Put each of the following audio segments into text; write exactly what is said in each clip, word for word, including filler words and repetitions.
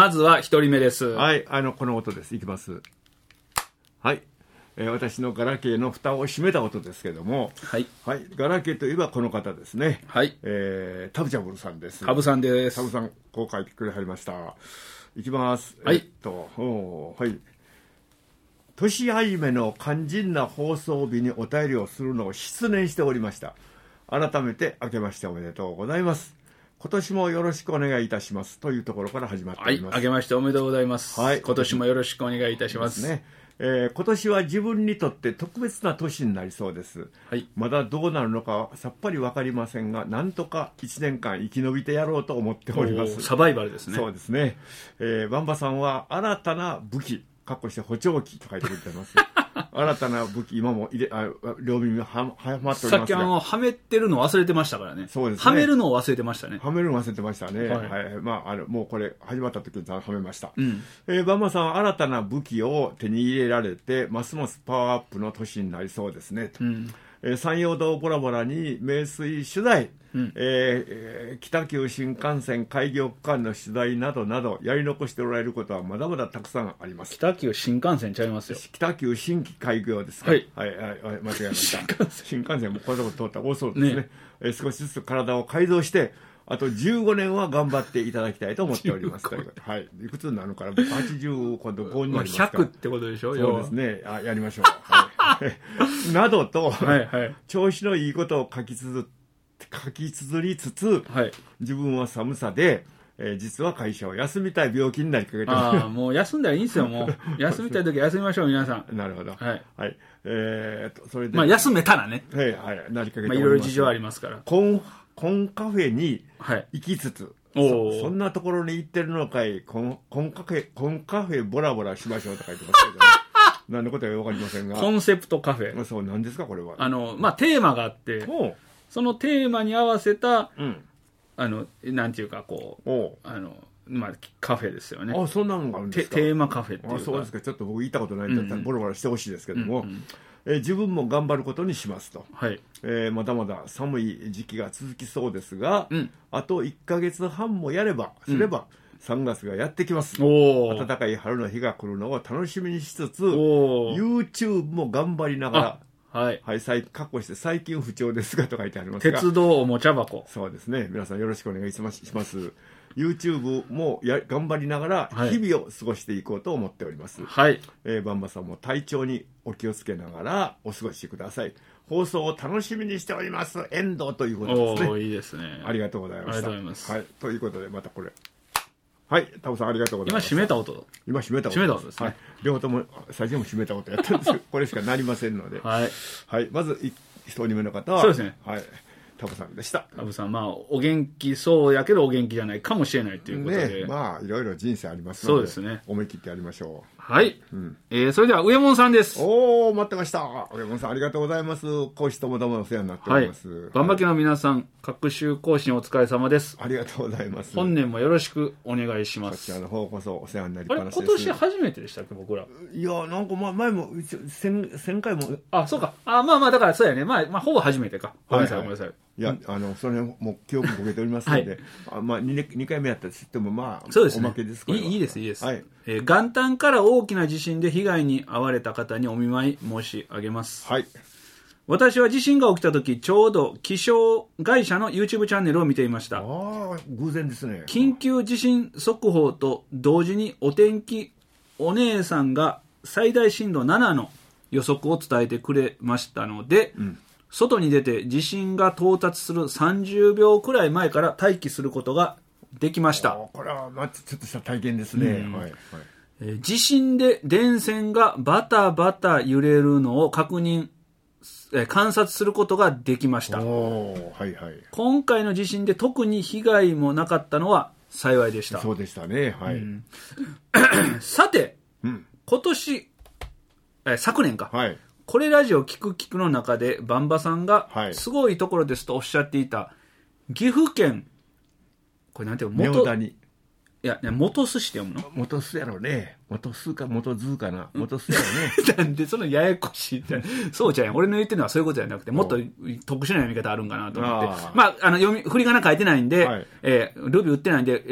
まずは一人目です。 はい、あのこの音です。いきます。はい、えー、私のガラケーの蓋を閉めた音ですけども、 はい、 はい、ガラケーといえばこの方ですね。 はい、 えー、タブチャブルさんです。 タブさんです。 タブさん、こう書いてくれはりました。いきます。 はい、 えっと、おはい。年始めの肝心な放送日にお便りをするのを失念しておりました。改めて明けましておめでとうございます。今年もよろしくお願いいたしますというところから始まっております。 はい、明けましておめでとうございます。はい、今年もよろしくお願いいたします。 ね、えー、今年は自分にとって特別な年になりそうです。はい、まだどうなるのかはさっぱり分かりませんが、なんとかいちねんかん生き延びてやろうと思っております。 サバイバルですね。 そうですね。えー、バンバさんは新たな武器、かっこして補聴器と書いてくれてます新たな武器、今も入れあ両耳ははまっておりますが、 さっきあのはめてるの忘れてましたからね。 そうですね。 はめるのを忘れてましたね。 はめるの忘れてましたね。はい、はい、まああのもうこれ始まった時にはめました。うん、えー、バンバさんは新たな武器を手に入れられて、ますますパワーアップの年になりそうですねと。うん、えー、山陽道ボラボラに名水取材、うん、えー、北九新幹線開業区間の取材などなどやり残しておられることはまだまだたくさんあります。 北九新幹線ちゃいますよ。 北九新規開業ですか。はい、はい、はい、間違えました。新幹線もこういうとこ通ったら多そうですね。ね、えー、少しずつ体を改造してあとじゅうごねんは頑張っていただきたいと思っております。はい、いくつになるのかな。はちじゅう今度ごになりますから、 ひゃくってことでしょ。 そうですね。あ、やりましょう。はい、などと、はいはい、調子のいいことを書きつづ書き綴りつつ、はい、自分は寒さで、えー、実は会社を休みたい病気になりかけてます。 あもう休んだらいいんですよ。もう休みたい時は休みましょう皆さん。 なるほど。はい、はい、えー、とそれでまあ休めたらね。 はいはい、なりかけております。 まあいろいろ事情ありますから。 コンコンカフェに行きつつ、はい、そ, そんなところに行ってるのかい。コンコンカフェコンカフェボラボラしましょうと書いてますけど、ね。何のことは分かりませんが。 コンセプトカフェ。 そうなんですかこれは。 あのまあテーマがあって。そのテーマに合わせた、うん、あのなんていうかこうあの、まあ、カフェですよね。 あ、そんなのがあるんですか。 テーマカフェっていうか。 あ、そうですか。ちょっと僕言ったことないんだったらボロボロしてほしいですけども、うんうん、えー、自分も頑張ることにしますと、はい、えー、まだまだ寒い時期が続きそうですが、うん、あといっかげつはんもやればすれば、うん、さんがつがやってきます。暖かい春の日が来るのを楽しみにしつつ YouTube も頑張りながら、はい、はい、最確保して最近不調ですがと書いてありますが、 鉄道おもちゃ箱。 そうですね。皆さんよろしくお願いします。します YouTube もや頑張りながら日々を過ごしていこうと思っております。はい。えー、バンバさんも体調にお気をつけながらお過ごしください。放送を楽しみにしております。遠藤ということですね。 おー、いいですね。 ありがとうございました。 ありがとうございます。 はい。ということでまたこれ。はい、タブさんありがとうございます。 今閉めた音。 今閉めた音。 閉めた音ですね。はい、 両方とも最初も閉めた音やったんですけど、これしかなりませんので。はい。はい、まず一人目の方は。 そうですね。 はい。タブさんでした。 タブさん、まあお元気そうやけどお元気じゃないかもしれないということで。 ね、まあいろいろ人生ありますので。そうですね。思い切ってやりましょう。 はい。うん、えー、それでは上門さんです。 おお、待ってました。上門さんありがとうございます。講師ともどもお世話になっております。はい、 バンバキの皆さん、各週更新お疲れ様です。 ありがとうございます。 本年もよろしくお願いします。 こちらの方こそお世話になりっぱなしです。 あれ、今年初めてでしたっけ僕ら。 いやなんかま前も千千回も。 あ、そうか。あ、まあまあだからそうやね。まあまあほぼ初めてか。ごめんなさい、はいはい、ごめんなさい。 いや、あのそれも記憶ボケておりますので、はい、あまあ 2, 2回目やったとしてもまあそうです、ね、 おまけですから。 いいですいいです。はい。えー、元旦から大きな地震で被害に遭われた方にお見舞い申し上げます。はい。私は地震が起きた時ちょうど気象会社の YouTube チャンネルを見ていました。 ああ、偶然ですね。 緊急地震速報と同時にお天気お姉さんが最大震度ななの予測を伝えてくれましたので、うん、外に出て地震が到達するさんじゅうびょうくらい前から待機することができました。 これはまあちょっとした体験ですね。うん、はいはい。 えー、地震で電線がバタバタ揺れるのを確認、えー、観察することができました。お、はいはい。今回の地震で特に被害もなかったのは幸いでした。 そうでしたね。はい。うん、 さて、うん、今年、えー、昨年か。はい。これラジオ聞く聞くの中でバンバさんがすごいところですとおっしゃっていた岐阜県、これなんていうの、元谷、いや元須市って読むの？ 元須やろね。元須か元津かな。元須やろね。 なんでそのややこしいって。そうじゃん。俺の言ってるのはそういうことじゃなくて、もっと特殊な読み方あるんかなと思って。あまああの読み振り仮名書いてないんで、はい、えー、ルビー売ってないんで、えー、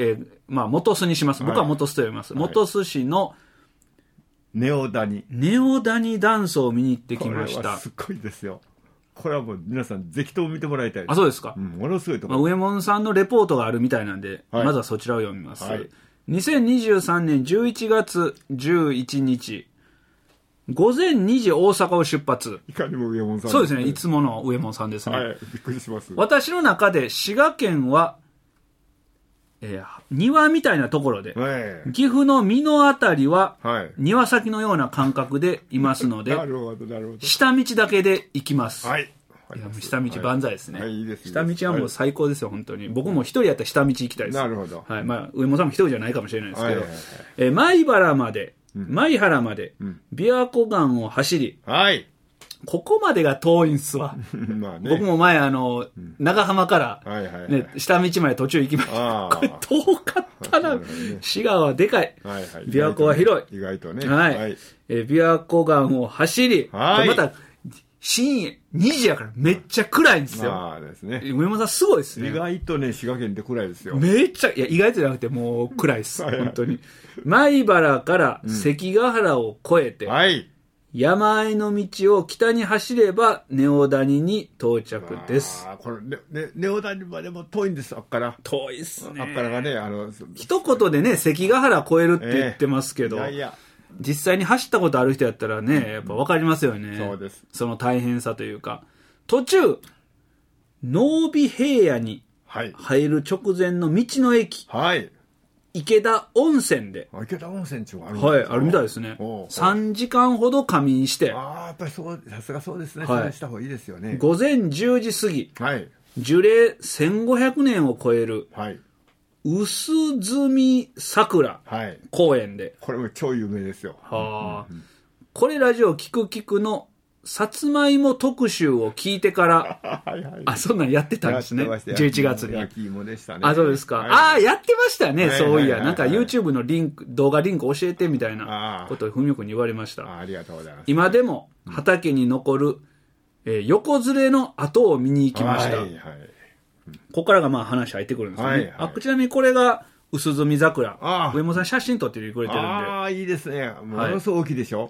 まあ、元栖にします。僕は元栖と読みます。はい、元栖市の、 ネオダニ。 ネオダニダンスを見に行ってきました。これはすごいですよ。これはもう皆さんぜひとも見てもらいたいです。 あ、そうですか。 うん、ものすごいところ。 まあ、上門さんのレポートがあるみたいなんで、はい、まずはそちらを読みます。はい、にせんにじゅうさんねんじゅういちがつじゅういちにち、ごぜんにじ大阪を出発。 いかにも上門さんですね。 そうですね。いつもの上門さんですね。 はい。びっくりします。 私の中で滋賀県は、えー、庭みたいなところで、はい、岐阜の美濃あたりは、はい、庭先のような感覚でいますので、 なるほど、なるほど。 下道だけで行きます。 はい。 いやもう下道万歳ですね。 はい、いいですね。 下道はもう最高ですよ、本当に。僕も一人やったら下道行きたいです。 なるほど。 はい。まあ、上本さんも一人じゃないかもしれないですけど、はいはいはい、えー、米原まで、うん、米原まで、うん、琵琶湖岸を走り、 はい。 ここまでが遠いんすわ。まあね、僕も前、あの、うん、長浜から、ね、はいはいはい、下道まで途中行きました。これ遠かったな。ね、滋賀はでかい。はいはい、琵琶湖は広い。 意外とね。 はい。はい、えー、琵琶湖岸を走り、はい、また、深夜にじやからめっちゃ暗いんですよ。 まあですね。 上山さんすごいですね。 意外とね、滋賀県って暗いですよ。 めっちゃ、いや、意外とじゃなくてもう暗いです。はいはい、本当に。米原から関ヶ原を越えて、うん、はい。山あいの道を北に走れば、ネオ谷に到着です。 ああ、これ、ね、ね、ネオ谷までも遠いんです、あっから。 遠いっすね。 あっからがね、あの、 一言でね、関ヶ原越えるって言ってますけど、えー、いやいや実際に走ったことある人やったらね、やっぱ分かりますよね。 そうです。 その大変さというか。途中、濃尾平野に入る直前の道の駅。はい。池田温泉で。 池田温泉っていうのがあるんですか？はい、あるみたいですね。さんじかんほど仮眠して。 ああ、やっぱりそう、さすがそうですね。はい。そうした方がいいですよね。 午前じゅうじ過ぎ。はい。樹齢せんごひゃくねんを超える。はい。薄墨桜公園で、はい、 これも超有名ですよ。 はあ、うんうん、これラジオキクキクのさつまいも特集を聞いてからはい、はい、あそんなんやってたんですね。じゅういちがつに焼き芋でしたね。 あそうですか、はい、ああやってましたね、はい、そういや、はい、なんか YouTube のリンク動画リンク教えてみたいなことをふみおくんに言われました。 あ, ありがとうございます。 今でも畑に残る、えー、横ずれの跡を見に行きました。はいはい、ここからがまあ話入ってくるんですよね。はいはい、あちなみにこれが薄墨桜。上本さん写真撮ってくれてるんで。 ああ、いいですね。ものすごい大きいでしょ。はい、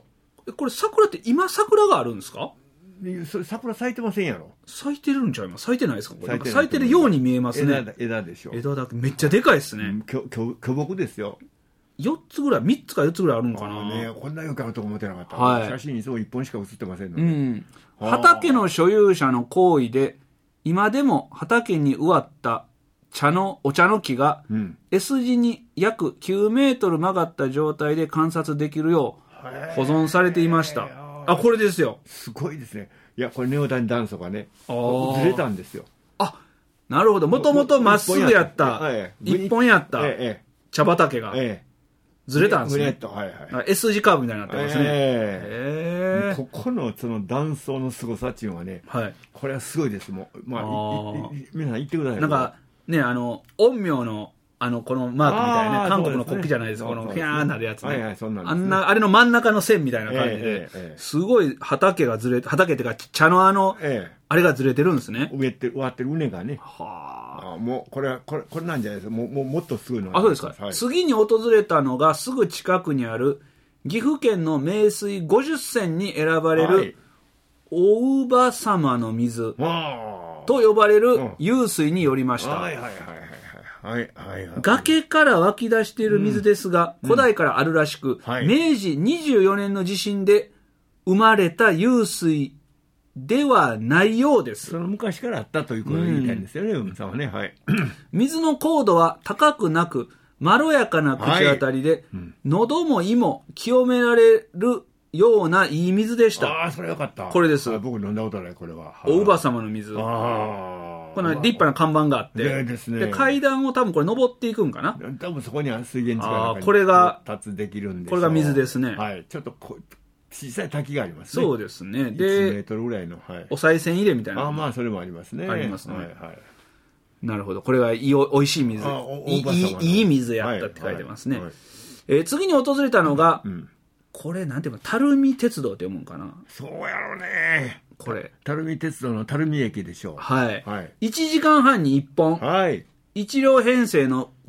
これ桜って今桜があるんですか？ それ桜咲いてませんやろ。 咲いてるんちゃいます？咲いてないですか？これ咲いて咲いてるように見えますね。 枝, 枝でしょ。 枝だけめっちゃでかいですね。うん、 巨木ですよ。 よっつぐらい、みっつかよっつぐらいあるんかな。 ね、こんなよくあると思ってなかった。はい、写真いつもいっぽんしか写ってませんので。うん、 畑の所有者の行為で、今でも畑に植わった茶のお茶の木が S 字に約きゅうメートル曲がった状態で観察できるよう保存されていました。あ、これですよ。 すごいですね。いや、これネオダニ断層がね、ずれたんですよ。 あ、なるほど。もともとまっすぐやった、一本やった茶畑がずれたんですね。はいはい、S 字カーブみたいになってますね。 えーえー、ここのその断層の凄さっていうのはね、はい、これはすごいです。もう、まあ、皆さん言ってください。 なんかね、あの陰陽のあのこのマークみたいなね、韓国の国旗じゃないですか、このフィャーなるやつね。はいはい、そんなんですね。あんなあれの真ん中の線みたいな感じで、えーえーえー、すごい畑がずれて、畑っていうか茶のあの、えー、あれがずれてるんですね。 植えて植わってる畝がね。はあ。もうこれはこれこれなんじゃないですか。もうもうもっとすぐの。 あ、そうですか。はい、次に訪れたのがすぐ近くにある岐阜県の名水ごじゅっせんに選ばれる、はい、大姥様の水と呼ばれる湧水によりました。はいはいはいはいはいはい、崖から湧き出している水ですが、うん、古代からあるらしく、うんはい、めいじにじゅうよねんの地震で生まれた湧水ではないようです。 その昔からあったということを言いたいんですよね、海さんはね。はい。 水の高度は高くなく、まろやかな口当たりで、はいうん、喉も胃も清められるようないい水でした。 ああ、それよかった。 これです。 僕飲んだことない、これは。 お乳母様の水。ああ。この立派な看板があって。でですね。で、階段を多分これ登っていくんかな。 多分そこには水源地があこれが、 達できるんで。 これが水ですね。 はい。ちょっとこ小さい滝がありますね。 そうですね。で、いちメートルぐらいの。はい。 お賽銭入れみたいな。 ああ、まあ、それもありますね。 ありますね。はいはい。なるほど。これがいいおいしい水。いい、いい水やったって書いてますね。はいはいえー、次に訪れたのが、うん、これなんていうか、垂水鉄道って読むんかな。 そうやろうね。 これ。 垂水鉄道の垂水駅でしょう。 はい。はい、いちじかんはんにいっぽん。はい。いち両編成の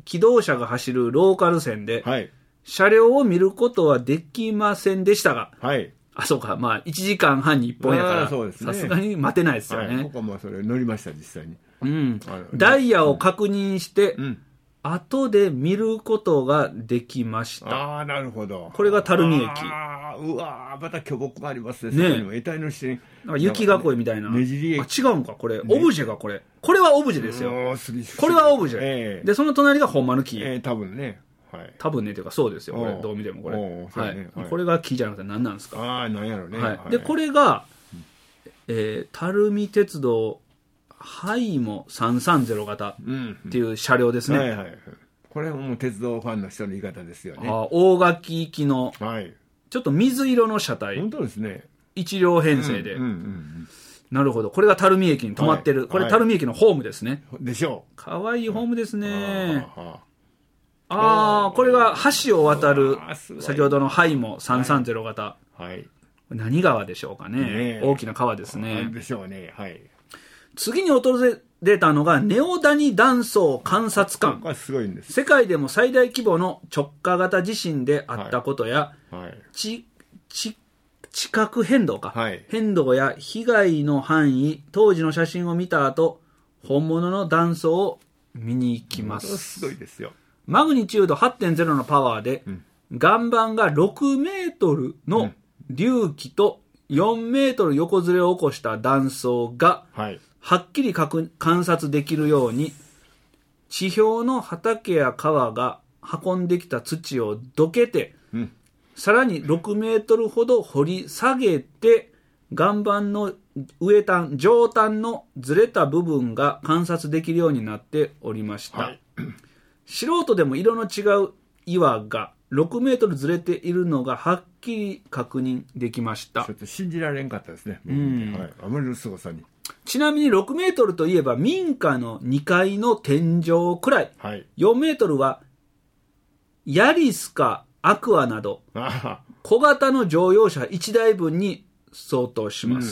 機動車が走るローカル線で、 はい、 車両を見ることはできませんでしたが、 はい、 あ、そうか、まあ、いちじかんはんにいっぽんやから、さすがに待てないですよね。はい、 僕はもうそれ乗りました、実際に。 うん。ダイヤを確認して、うん、後で見ることができました。 ああ、なるほど。 これが垂水駅。 ああ、うわー、また巨木がありますね。ねえ。得体の下に。 なんか雪囲いみたいな。 ねじり駅。 あ、違うんか、これ。オブジェがこれ。これはオブジェですよ。これはオブジェ。えー、で、その隣がほんまの木。 ええー、多分ね。はい、 多分ね、というかそうですよ、これ。どう見てもこれ。はい。これが木じゃなくて何なんですか。 ああ、何やろうね。 はい。で、これが、えー、垂水鉄道、ハイモさんさんゼロ型っていう車両ですね。 はいはい。これはもう鉄道ファンの人の言い方ですよね。 あ、大垣行きの、はい、ちょっと水色の車体。 本当ですね。 一両編成で。うんうんうんうん、なるほど。これが垂水駅に止まってる。はい、これ垂水駅のホームですね。 でしょう。 かわいいホームですね。あああ、これが橋を渡る、先ほどのハイモさんさんゼロ型。はい。何川でしょうかね。ね、大きな川ですね。 でしょうね。はい。 次に訪れたのがネオダニ断層観察館。 これすごいんです。 世界でも最大規模の直下型地震であったことや、はいはい、地地地殻変動か、はい、変動や被害の範囲、当時の写真を見た後、本物の断層を見に行きます。 すごいですよ。 マグニチュード はってんゼロ のパワーで、うん、岩盤がろくメートルの隆起とよんメートル横ずれを起こした断層が、はいはっきり観察できるように、地表の畑や川が運んできた土をどけて、うん、さらにろくメートルほど掘り下げて、岩盤の上端、上端のずれた部分が観察できるようになっておりました。はい、素人でも色の違う岩がろくメートルずれているのがはっきり確認できました。 ちょっと信じられんかったですね。うん、はい、あまりの凄さに。 ちなみにろくメートルといえば民家のにかいの天井くらい、はい、よんメートルはヤリスかアクアなど小型の乗用車いちだいぶんに相当します。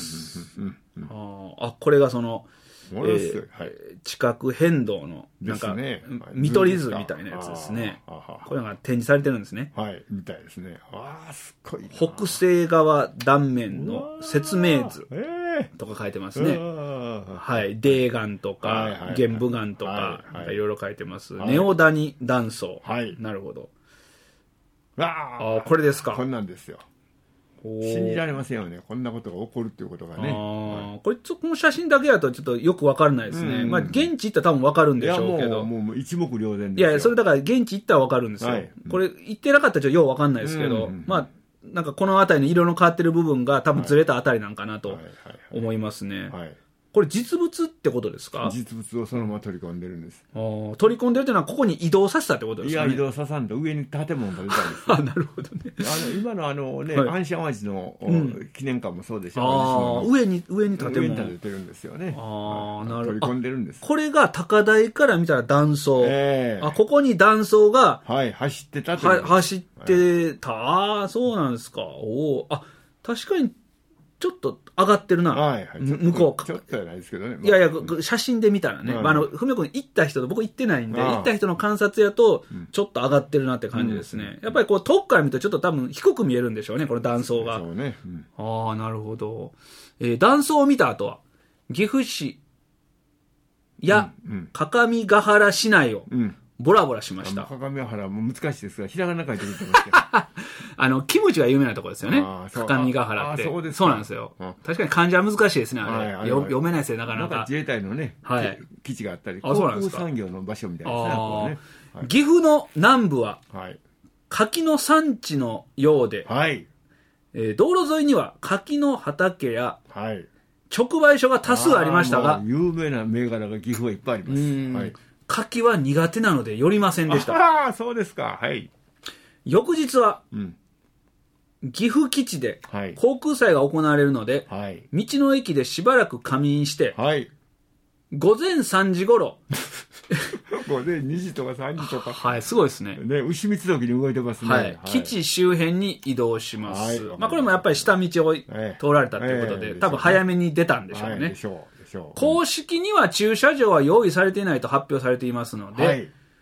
あ、これがその、えーはい、地殻変動のなんか、ね、見取り図みたいなやつですね。これが展示されてるんですね。 はい、みたいですね。ああ、すごいな。 北西側断面の説明図とか書いてますね。はい、泥岩とか玄武岩とかいろいろ書いてます。はい、ネオダニ断層。はい、なるほど。ああ、これですか。 こんなんですよ。信じられませんよね。こんなことが起こるっていうことがね。 あ、はい、これこの写真だけだとちょっとよくわからないですね。うんうん、まあ現地行ったら多分わかるんでしょうけど。いやもうもう一目瞭然ですよ。 いやそれだから現地行ったらわかるんですよ。はい、これ行ってなかったらちょっとようわかんないですけど、うんうん、まあなんかこの辺りの色の変わってる部分が多分ずれたあたりなんかなと思いますね。はい。これ実物ってことですか？ 実物をそのまま取り込んでるんです。 あ、取り込んでるというのはここに移動させたってことですかね？ いや移動ささんと上に建物が出たんですよ。あ、なるほどね。 あの今のあのね、はい、アンシャン淡路の、うん、記念館もそうでしょ。 ああ、上に上に建物。 上に建ててるんですよね。ああ、なるほど。取り込んでるんです。 これが高台から見たら断層。えー、あ、ここに断層がはい走ってたっては走ってた。はい、ああ、そうなんですか。おお、あ、確かに。ちょっと上がってるな。はいはい、向こう。 ちょっとじゃないですけどね。まあ、 いやいや、写真で見たらね。はい、まあ、あの、ふみおくん行った人と、僕行ってないんで、行った人の観察やと、ちょっと上がってるなって感じですね。うん、やっぱりこう、遠くから見るとちょっと多分低く見えるんでしょうね、この断層が。そうね。うん、ああ、なるほど。えー、断層を見た後は、岐阜市や、各務原市内を、うんボラボラしました。 各務原も難しいですが、ひらがな書いてくれてますけど。 あの、キムチが有名なところですよね。各務原って。そうです。そうなんですよ。確かに漢字は難しいですね、あれ。はい、あれ読めないですよ、なかなか。 なんか自衛隊のね、はい、基地があったり、航空産業の場所みたいですね。ねはい、岐阜の南部は、はい、柿の産地のようで、はいえー、道路沿いには柿の畑や、はい、直売所が多数ありましたが、 有名な銘柄が岐阜はいっぱいあります。はい柿は苦手なので寄りませんでした。 ああ、そうですか。はい。 翌日は、うん、岐阜基地で航空祭が行われるので、はい、道の駅でしばらく仮眠して、はい、午前さんじ頃。 午前にじとかさんじとか。 はい、すごいですね。 ね、牛三つ時に動いてますね。 はい。はい、基地周辺に移動します。はい、まあこれもやっぱり下道を通られたということで、えーえー、多分早めに出たんでしょうね。はい、でしょう。公式には駐車場は用意されていないと発表されていますので、はい、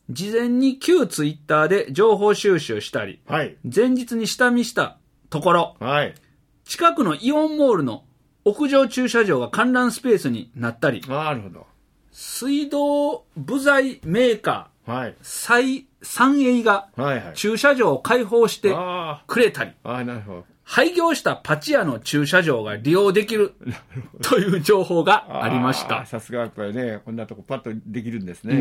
事前に旧ツイッターで情報収集したり、 はい、 前日に下見したところ、 はい、 近くのイオンモールの屋上駐車場が観覧スペースになったり、 なるほど。 水道部材メーカー、 はい、 サンエイが駐車場を開放してくれたり、 はいはい、ああ、なるほど。廃業したパチ屋の駐車場が利用できるという情報がありました。 さすがこれね、こんなとこパッとできるんですね。 うんうん、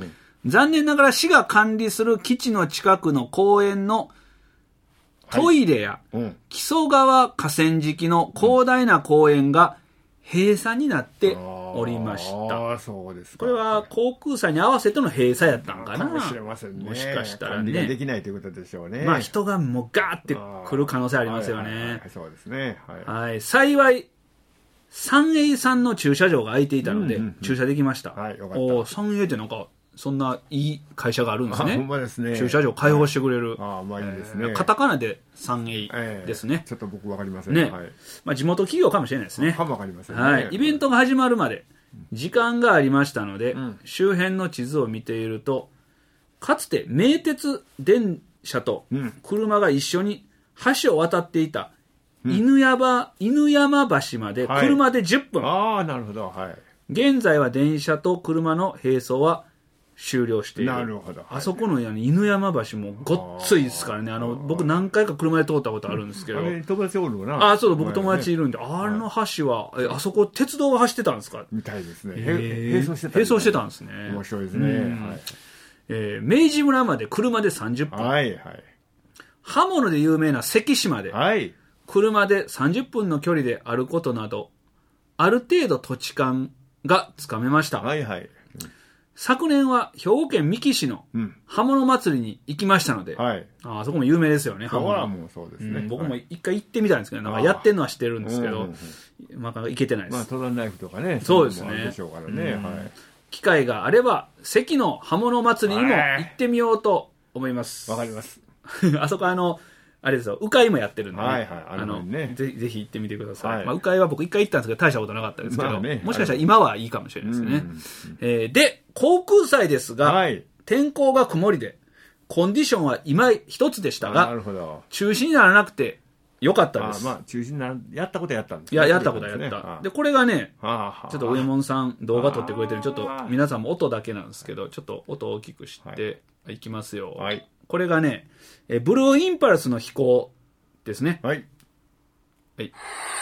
残念ながら市が管理する基地の近くの公園のトイレや木曽川河川敷の広大な公園が閉鎖になっておりました。 あ、そうですか。 これは航空祭に合わせての閉鎖やったんかな。 かもしれませんね。 もしかしたらね。 管理ができないということでしょうね。 まあ人がもうガーって来る可能性ありますよね。はいはいはい、 そうですね。 はい。はい、幸い、三栄さんの駐車場が空いていたので、駐車できました。 はい、よかった。 お三栄ってなんか、そんないい会社があるんですね。 ほんまですね。 駐車場開放してくれる。 ああ、まあいいですね。 えー、カタカナで三栄ですね、 えー。ちょっと僕わかりませんね。はい、まあ地元企業かもしれないですね。 かもわかりませんね。 はい。イベントが始まるまで時間がありましたので、うん、周辺の地図を見ていると、かつて名鉄電車と車が一緒に橋を渡っていた犬山、うん、犬山橋まで車でじゅっぷん。 はい、ああ、なるほど。はい。 現在は電車と車の並走は終了している。 なるほど。はい、 あそこの犬山橋もごっついですからね。あの、僕何回か車で通ったことあるんですけど。 あれ、友達おるのな。 あ、そうだ、僕友達いるんで。ね、あの橋は、え、あそこ鉄道が走ってたんですか？ みたいですね。並走してた、 並走してたんですね。 面白いですね。はい。 えー、明治村まで車でさんじゅっぷん。 はいはい。 刃物で有名な関市まで。 はい。 車でさんじゅっぷんの距離であることなど、ある程度土地勘がつかめました。 はいはい。 昨年は兵庫県三木市の刃物祭りに行きましたので、うん、はい、あそこも有名ですよね、刃物。 はもうそうですね、 うん、僕も一回行ってみたんですけど、なんかやってるのは知ってるんですけど、うんうん、まあ行けてないです。 まあ登山ナイフとかね、 そうですね。 そうでしょうからね、うん、はい。 機会があれば関の刃物祭りにも行ってみようと思います。 わかります。 あそこあのあれですよ、鵜飼もやってるんで、ね、 はいはい、 あの、ね、ぜひぜひ行ってみてください。はい、まあ、鵜飼は僕一回行ったんですけど大したことなかったですけど、まあね、もしかしたら今はいいかもしれないですね。うんうん、えー、で、航空祭ですが、はい、天候が曇りで、コンディションは今一つでしたが、 なるほど、 中止にならなくてよかったです。 あ、まあ、中止になる、やったことやったんですね。 いや、やったことやった。ああで、これがね、ああちょっと上門さん動画撮ってくれてる、ちょっと皆さんも音だけなんですけど、ちょっと音を大きくしていきますよ。はい、これがね、えブルーインパルスの飛行ですね。はい。はい。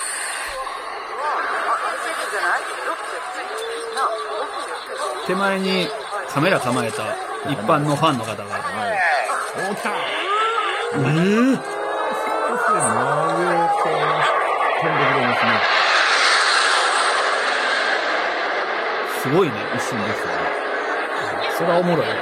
手前にカメラ構えた一般のファンの方が。はい。お、来た。えー、真上をこう飛んでくれますね。すごいね、一瞬ですね。それはおもろい。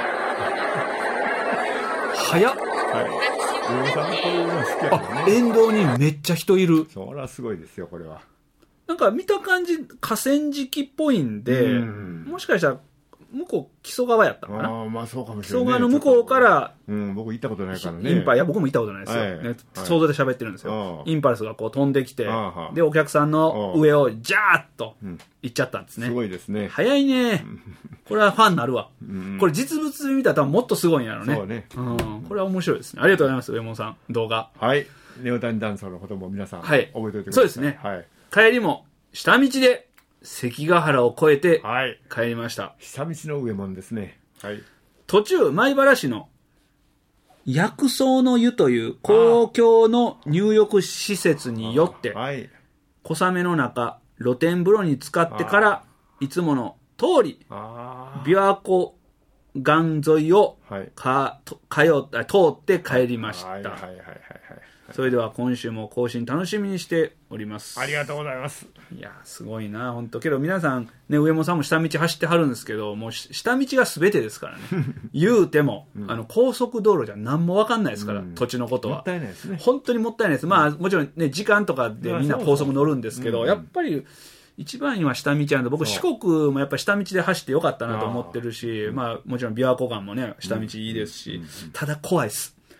早っ。はい。あ、沿道にめっちゃ人いる。 そりゃすごいですよ、これは。 なんか見た感じ河川敷っぽいんで、うん、もしかしたら向こう木曽川やったかな。 ああ、まあそうかもしれない、ね。 木曽川の向こうから、 うん、僕行ったことないからね。 インパいや僕も行ったことないですよ。はいね、想像で喋ってるんですよ。インパルスがこう飛んできて、でお客さんの上をジャーッと行っちゃったんですね。 すごいですね。 早いね。これはファンになるわ。うん、これ実物で見たら多分もっとすごいんやろね。そうね。うん。これは面白いですね。ありがとうございます、上門さん。動画。 はい。ネオタニダンサーのことも皆さん、 はい、 覚えておいてください。 そうですね。はい。帰りも下道で関ヶ原を越えて帰りました。はい、 下道の上門ですね。はい。 途中、米原市の薬草の湯という公共の入浴施設によって、はい、小雨の中、露天風呂に浸かってから、いつもの通り、琵琶湖岸沿いをか、はい、通通って帰りました。はいはいはいはい。それでは今週も更新楽しみにしております。 ありがとうございます。 いやすごいな本当。けど皆さんね、上本さんも下道走ってはるんですけど、もう下道が全てですからね。言うても、うん、あの高速道路じゃ何も分かんないですから、うん、土地のことは。 もったいないですね。 本当にもったいないです。まあもちろんね時間とかでみんな高速乗るんですけど、うん、やっぱり一番今下道なんで、僕四国もやっぱり下道で走ってよかったなと思ってるし、まあもちろん琵琶湖岸もね下道いいですし、うん、ただ怖いです。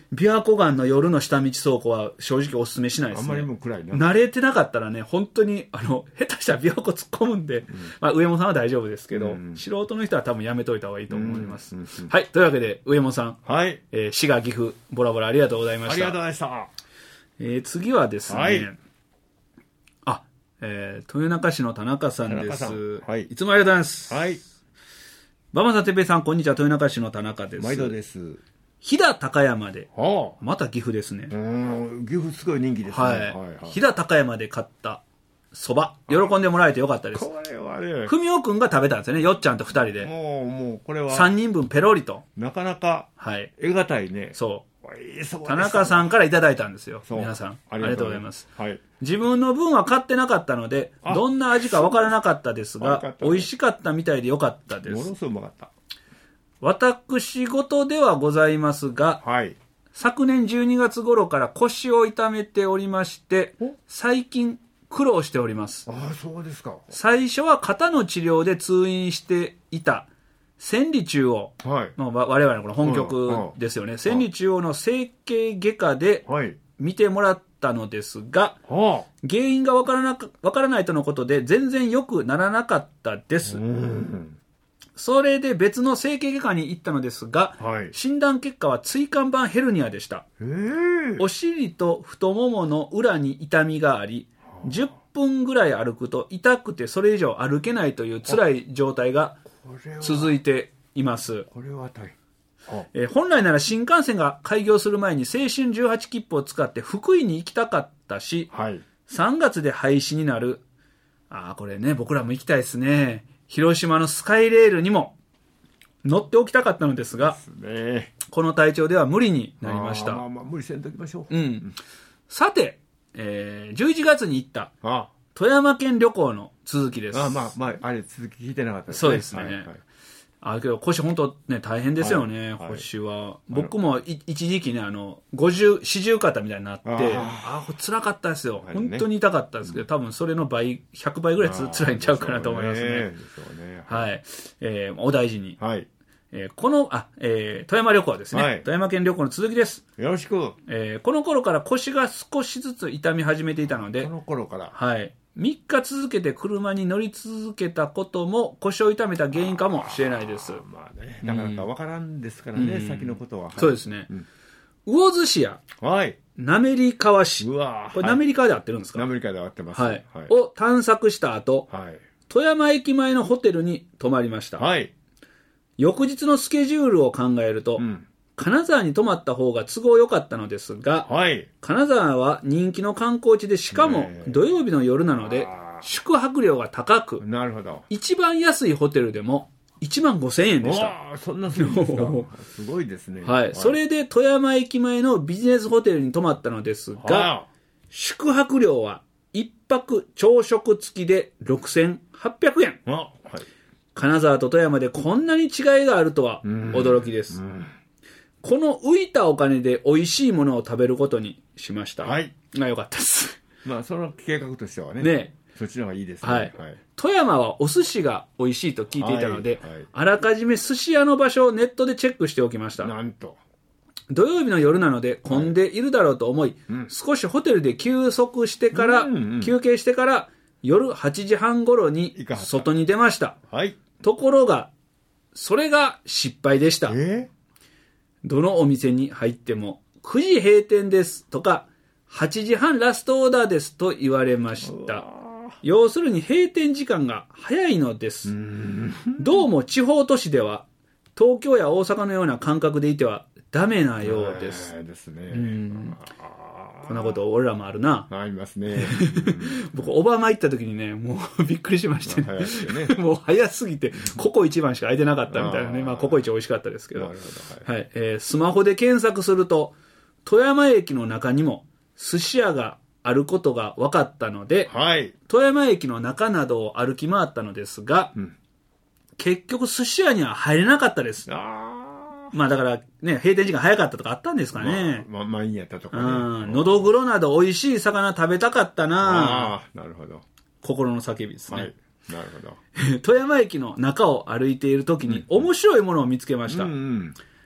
琵琶湖岸の夜の下道走行は正直お勧めしないですね。 あんまりも暗いな。 慣れてなかったらね、本当に、あの、下手したら琵琶湖突っ込むんで、うん、まあ、上本さんは大丈夫ですけど、うん、素人の人は多分やめといた方がいいと思います。うんうんうん、はい。というわけで、上本さん。はい。えー、滋賀、岐阜、ボラボラありがとうございました。ありがとうございました。 えー、次はですね、はい、あ、えー、豊中市の田中さんです。はい。いつもありがとうございます。はい。馬場さん、てっぺいさん、こんにちは。豊中市の田中です。 毎度です。 飛騨高山で、はあ、また岐阜ですね。 うん、岐阜すごい人気ですね。はい。はいはい、 飛騨高山で買ったそば、喜んでもらえてよかったです。これはね、ふみおくんが食べたんですよね。よっちゃんと二人で。 もう、もう、これは。 三人分ペロリと。 なかなか、はい。得難いね。 そう。田中さんからいただいたんですよ。皆さん。ありがとうございます。はい。自分の分は買ってなかったので、どんな味かわからなかったですが、美味しかったみたいでよかったです。 ものすごいうまかった。 私事ではございますが、はい、昨年じゅうにがつ頃から腰を痛めておりまして、最近苦労しております。 ああ、そうですか。 最初は肩の治療で通院していた千里中央、はい、の我々のこの本局ですよね。千里中央の整形外科で見てもらったのですが、はい、原因がわからなく、わからないとのことで全然良くならなかったです。うんそれで別の整形外科に行ったのですが、はい、診断結果は椎間板ヘルニアでした。お尻と太ももの裏に痛みがあり、じゅっぷんぐらい歩くと痛くてそれ以上歩けないという辛い状態が続いています。 これは大変。えー、本来なら新幹線が開業する前に青春じゅうはち切符を使って福井に行きたかったし、はい、さんがつで廃止になる。ああ、これね、僕らも行きたいですね。広島のスカイレールにも乗っておきたかったのですが、ですね、この体調では無理になりました。 あまあまあ無理せんときましょう。 うん。さて、えー、じゅういちがつに行った富山県旅行の続きです。 ああまあまあ、あれ続き聞いてなかったですね。 そうですね。はいはい、あけど腰本当ね大変ですよね、はい、腰は、はい、僕も一時期ねあのごじゅう四十肩みたいになってああこれ辛かったですよ、ね、本当に痛かったですけど、多分それの倍ひゃくばいぐらいつ辛いんちゃうかなと思いますね。ねはい、えー、お大事に、はいえー、このあ、えー、富山旅行はですね、はい、富山県旅行の続きです。 よろしく、 えー、この頃から腰が少しずつ痛み始めていたので、 この頃からはいみっか続けて車に乗り続けたことも腰を痛めた原因かもしれないです。 まあね、なかなかわからんですからね、うん、先のことは、はい、 そうですね、うん、魚津市や、はい、滑川市、うわこれ滑川で合ってるんですか？ 滑川で合ってます、 はいはい、を探索した後、はい、富山駅前のホテルに泊まりました、はい、翌日のスケジュールを考えると、うん金沢に泊まった方が都合良かったのですが、はい、金沢は人気の観光地でしかも土曜日の夜なので宿泊料が高く、 なるほど一番安いホテルでもいちまんごせんえんでした。 あそんなするんですかすごいですね、 はいはい、それで富山駅前のビジネスホテルに泊まったのですが、宿泊料はいっぱく朝食付きでろくせんはっぴゃくえん、はい、金沢と富山でこんなに違いがあるとは驚きです。うんうんこの浮いたお金で美味しいものを食べることにしました。はい。が良かったです。 まあ、その計画としてはね。ね。そっちの方がいいですね。はい。はい、 富山はお寿司が美味しいと聞いていたので、はいはい、あらかじめ寿司屋の場所をネットでチェックしておきました。 なんと。 土曜日の夜なので混んでいるだろうと思い、はいうん、少しホテルで休息してから、うんうん、休憩してから夜はちじはん頃に外に出ました。はい。ところが、それが失敗でした。えーどのお店に入ってもくじ閉店ですとかはちじはんラストオーダーですと言われました。要するに閉店時間が早いのです。どうも地方都市では東京や大阪のような感覚でいてはダメなようです。 ですね。 うんこんなこと俺らもあるな。 ありますね。 僕オバマ行った時にねもうびっくりしました ね, ねもう早すぎてココ一番しか空いてなかったみたいなね。まあココイチ美味しかったですけど、なるほど、はいはいえー、スマホで検索すると富山駅の中にも寿司屋があることが分かったので、はい、富山駅の中などを歩き回ったのですが、うん、結局寿司屋には入れなかったです。あまあだからね、閉店時間早かったとかあったんですかね。 まあ、まあ、満員やったとかね。 うん。のどぐろなど美味しい魚食べたかったなあなるほど。 心の叫びですね。はい。 なるほど。 富山駅の中を歩いている時に面白いものを見つけました。うんうん、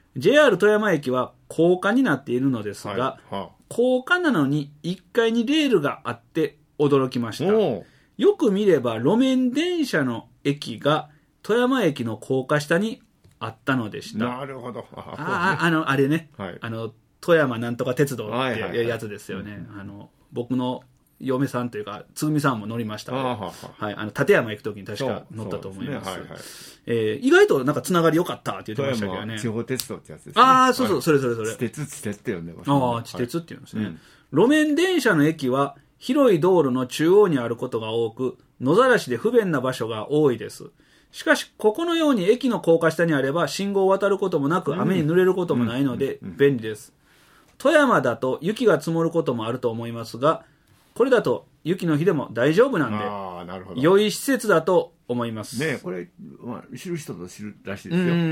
ジェイアール 富山駅は高架になっているのですが、はいはあ、高架なのにいっかいにレールがあって驚きました。よく見れば路面電車の駅が富山駅の高架下にあったのでした。 なるほど。 ああ、あの、あれね、はい、あの、富山なんとか鉄道っていうやつですよね。はいはいはい、あの、僕の嫁さんというか、つぐみさんも乗りましたので、はははい、あの、立山行くときに確か乗ったと思います。そうそうですね、はいはい、えー、意外となんかつながり良かったって言ってましたけどね。 地方鉄道ってやつですね。 ああ、そうそう、それそれそれ。 地鉄、地鉄って呼んでます、 ね。ああ、地鉄って言うんですね、はい、路面電車の駅は広い道路の中央にあることが多く、野ざらしで不便な場所が多いです。しかし、ここのように駅の高架下にあれば信号を渡ることもなく、雨に濡れることもないので便利です。富山だと雪が積もることもあると思いますが、これだと雪の日でも大丈夫なんで、 あ、なるほど、 良い施設だと思います。 ねえ、これ、まあ、知る人と知るらしいですよ。 うん、うん、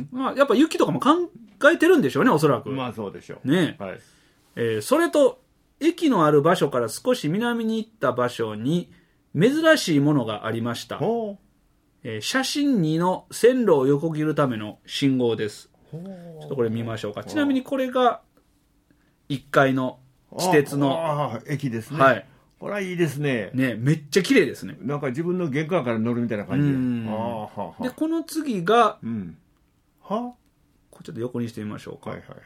まあ、やっぱ雪とかも考えてるんでしょうね、おそらく。 まあそうでしょう。 ねえ、 はい、 えー、それと、駅のある場所から少し南に行った場所に珍しいものがありました。えー、写真にの線路を横切るための信号です。ちょっとこれ見ましょうか。ちなみにこれがいっかいの地鉄のああ駅ですね。 はい。 これはいいですね。 ね、めっちゃ綺麗ですね。 なんか自分の玄関から乗るみたいな感じで。うんあははでこの次が、 うん、はこれちょっと横にしてみましょうか。 はいはいはい。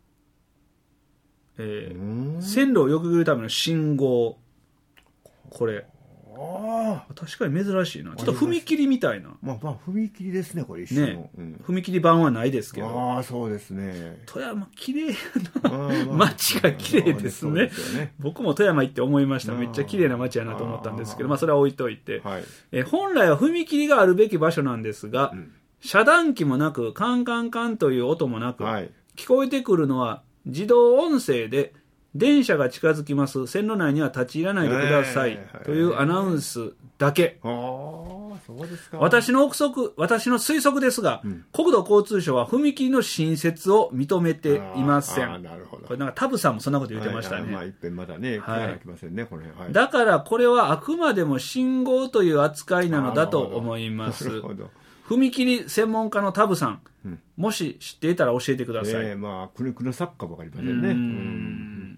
えー、線路を横切るための信号。これ。あ確かに珍しいな。ちょっと踏切みたいな。 まあまあ踏切ですね、これ一緒の、ねうん、踏切版はないですけど。 ああ、そうですね。 富山綺麗やな。街が綺麗ですね。ですね僕も富山行って思いました。めっちゃ綺麗な街やなと思ったんですけど、まあそれは置いといて。はい、え本来は踏切があるべき場所なんですが、うん、遮断機もなく、カンカンカンという音もなく、はい、聞こえてくるのは自動音声で、電車が近づきます。線路内には立ち入らないでください。えー、というアナウンスだけ。 ああ、そうですか。 私の憶測、私の推測ですが、うん、国土交通省は踏切の新設を認めていません。 ああ、なるほど。 これなんかタブさんもそんなこと言ってましたね。はい、 まあ一遍まだね、聞かなきませんね、はい、これ、はい。 だからこれはあくまでも信号という扱いなのだと思います。なるほど。踏切専門家のタブさん、うん、もし知っていたら教えてください。 えー、まあ、くるくる作家ばかりませんね。うん。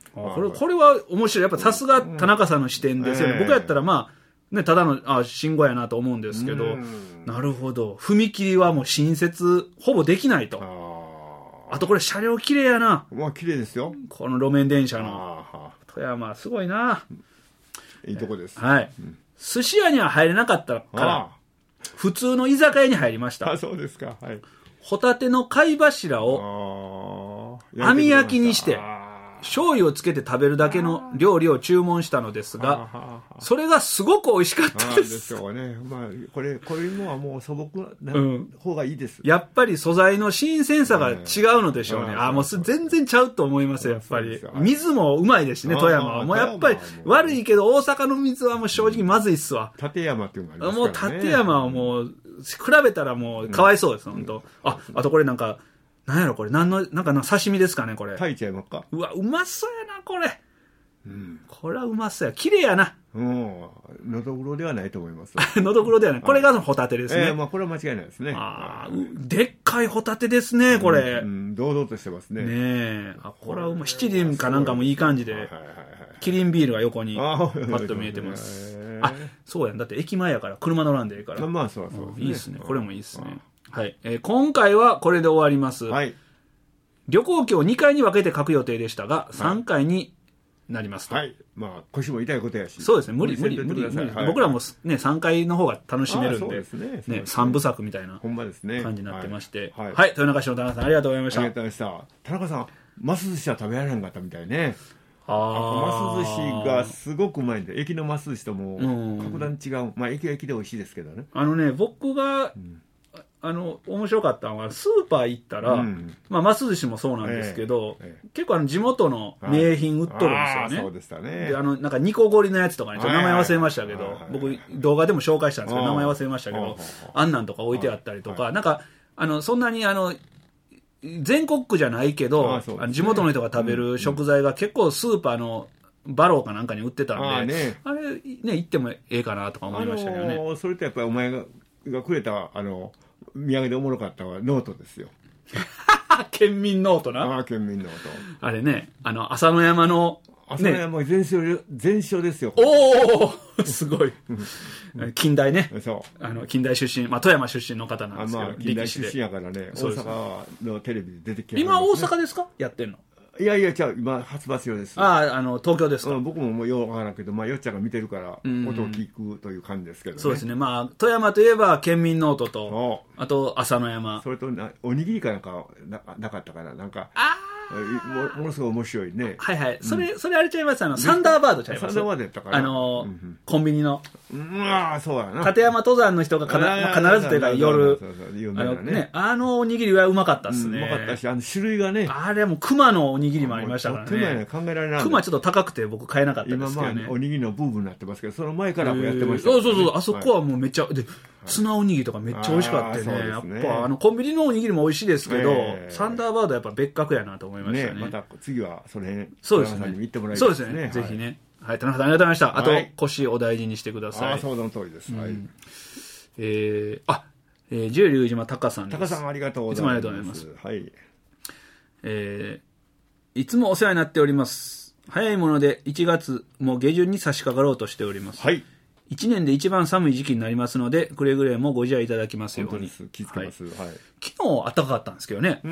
あこれ、これは面白い。やっぱさすが田中さんの視点ですよね。うんえー、僕やったらまあ、ね、ただの、あ、信号やなと思うんですけど、なるほど。踏切はもう新設、ほぼできないと。あ, あとこれ車両綺麗やな。 まあ綺麗ですよ。 この路面電車の。富山、すごいな。 いいとこです。 はい。うん、寿司屋には入れなかったから、普通の居酒屋に入りました。 あ、そうですか。はい。 ホタテの貝柱を網焼きにして、醤油をつけて食べるだけの料理を注文したのですが、それがすごく美味しかったです。 でしょうね。まあ、これ、こういうのはもう素朴な方がいいです。 やっぱり素材の新鮮さが違うのでしょうね。あ、もう全然ちゃうと思いますよ、やっぱり。水もうまいですしね、富山は。もうやっぱり悪いけど大阪の水はもう正直まずいっすわ。 立山っていうのがありますからね。 もう立山はもう、比べたらもうかわいそうです、本当。あ、あとこれなんか、なんやろこれ、なんの、なんかの刺身ですかね、これ。 炊いちゃいますか。 うわ、うまそうやな、これ。うん。これはうまそうや。綺麗やな。 うん。のどぐろではないと思います。 のどぐろではない。これがホタテですね。 ええー、まあこれは間違いないですね。 ああ、でっかいホタテですね、これ。 うん、うん、堂々としてますね。 ねえ。あ、これはうまい。七輪かなんかもいい感じで。はいはいはい。キリンビールが横にパッと見えてます。あ、そうやん。だって駅前やから車乗らんでいいから。 まあそうそう、 ね。いいですね。これもいいですね。はい、えー。今回はこれで終わります。はい。旅行記をにかいに分けて書く予定でしたが、さんかいになりますと。 はい。まあ、腰も痛いことやし。 そうですね。無理、無理、無理、無理。はい、僕らもね、さんかいの方が楽しめるんで、そうですね。ね、さんぶさくみたいな感じになってまして。はい。はいはい、豊中市の田中さん、ありがとうございました。 ありがとうございました。田中さん、ます寿司は食べられなかったみたいね。ああ。ます寿司がすごくうまいんで、駅のます寿司とも格段違う。まあ、駅は駅で美味しいですけどね。 あのね、僕が、うんあの面白かったのはスーパー行ったら、うんまあ、ます寿司もそうなんですけど、えええ、結構あの地元の名品売っとるんですよね。 そうでしたね。 であのなんかニコゴリのやつとかね、ちょっと名前忘れましたけど、僕動画でも紹介したんですけど名前忘れましたけど、あんなんとか置いてあったりとか、なんかあのそんなにあの全国区じゃないけど、ああ、ね、地元の人が食べる食材が結構スーパーのバローかなんかに売ってたんで、あ、ね、あれね行ってもええかなとか思いましたけどね。あのー、 それとやっぱりお前ががくれたあの土産でおもろかったのはノートですよ。 県民ノートな。 ああ、県民ノート。 あれね、あの、浅野山の、 浅野山全勝、全勝ですよ。 おおすごい。近代ね。 そう。 あの、近代出身、まあ、富山出身の方なんですけど。 まあ、近代出身やからね、大阪のテレビで出てきて、ね、 今、大阪ですかやってんの。 いやいや、じゃあ、今、初場所です。 ああ、あの、東京ですか。 うん、僕ももうようわからんけど、まあ、よっちゃんが見てるから、音を聞くという感じですけどね。 そうですね。まあ、富山といえば、県民ノートと、あと、浅野山。 それとな、おにぎりかなんかな、なかったかな、なんか。 あも, ものすごい面白いね。 はいはい。それ、うん、それあれちゃいます。あの、サンダーバードちゃいます。 サンダーバードやったから。 あのー、うんうん、コンビニの。 うん、ああ、そうやな。 立山登山の人がかな必ずというか夜、あのね、あのおにぎりはうまかったっすね。 うまかったし、あの種類がね。 あれはもう熊のおにぎりもありましたからね。 熊考えられない。 熊ちょっと高くて僕買えなかったですけどね。 今まあ、おにぎりのブームになってますけど、その前からもやってました、 ね。そうそうそう、あそこはもうめっちゃ、で、ツナおにぎりとかめっちゃ美味しかったね。やっぱ、あの、コンビニのおにぎりも美味しいですけど、サンダーバードはやっぱ別格やなと思いましたね。 また次はその辺、 そうですね。 に行ってもらいたいですね。そうですね。ぜひね。はい、田中さんありがとうございました。あと、腰お大事にしてください。 あ、そうの通りです。はい。 えー、あ、えー、ジュエ龍島高さんです。 高さんありがとうございます。 いつもありがとうございます。 はい。 えー、いつもお世話になっております。早いものでいちがつも下旬に差し掛かろうとしております。 はい。 いちねんで一番寒い時期になりますので、くれぐれもご自愛いただきますように。 本当です。気づきます。はい。はい、 昨日暖かかったんですけどね。 うん。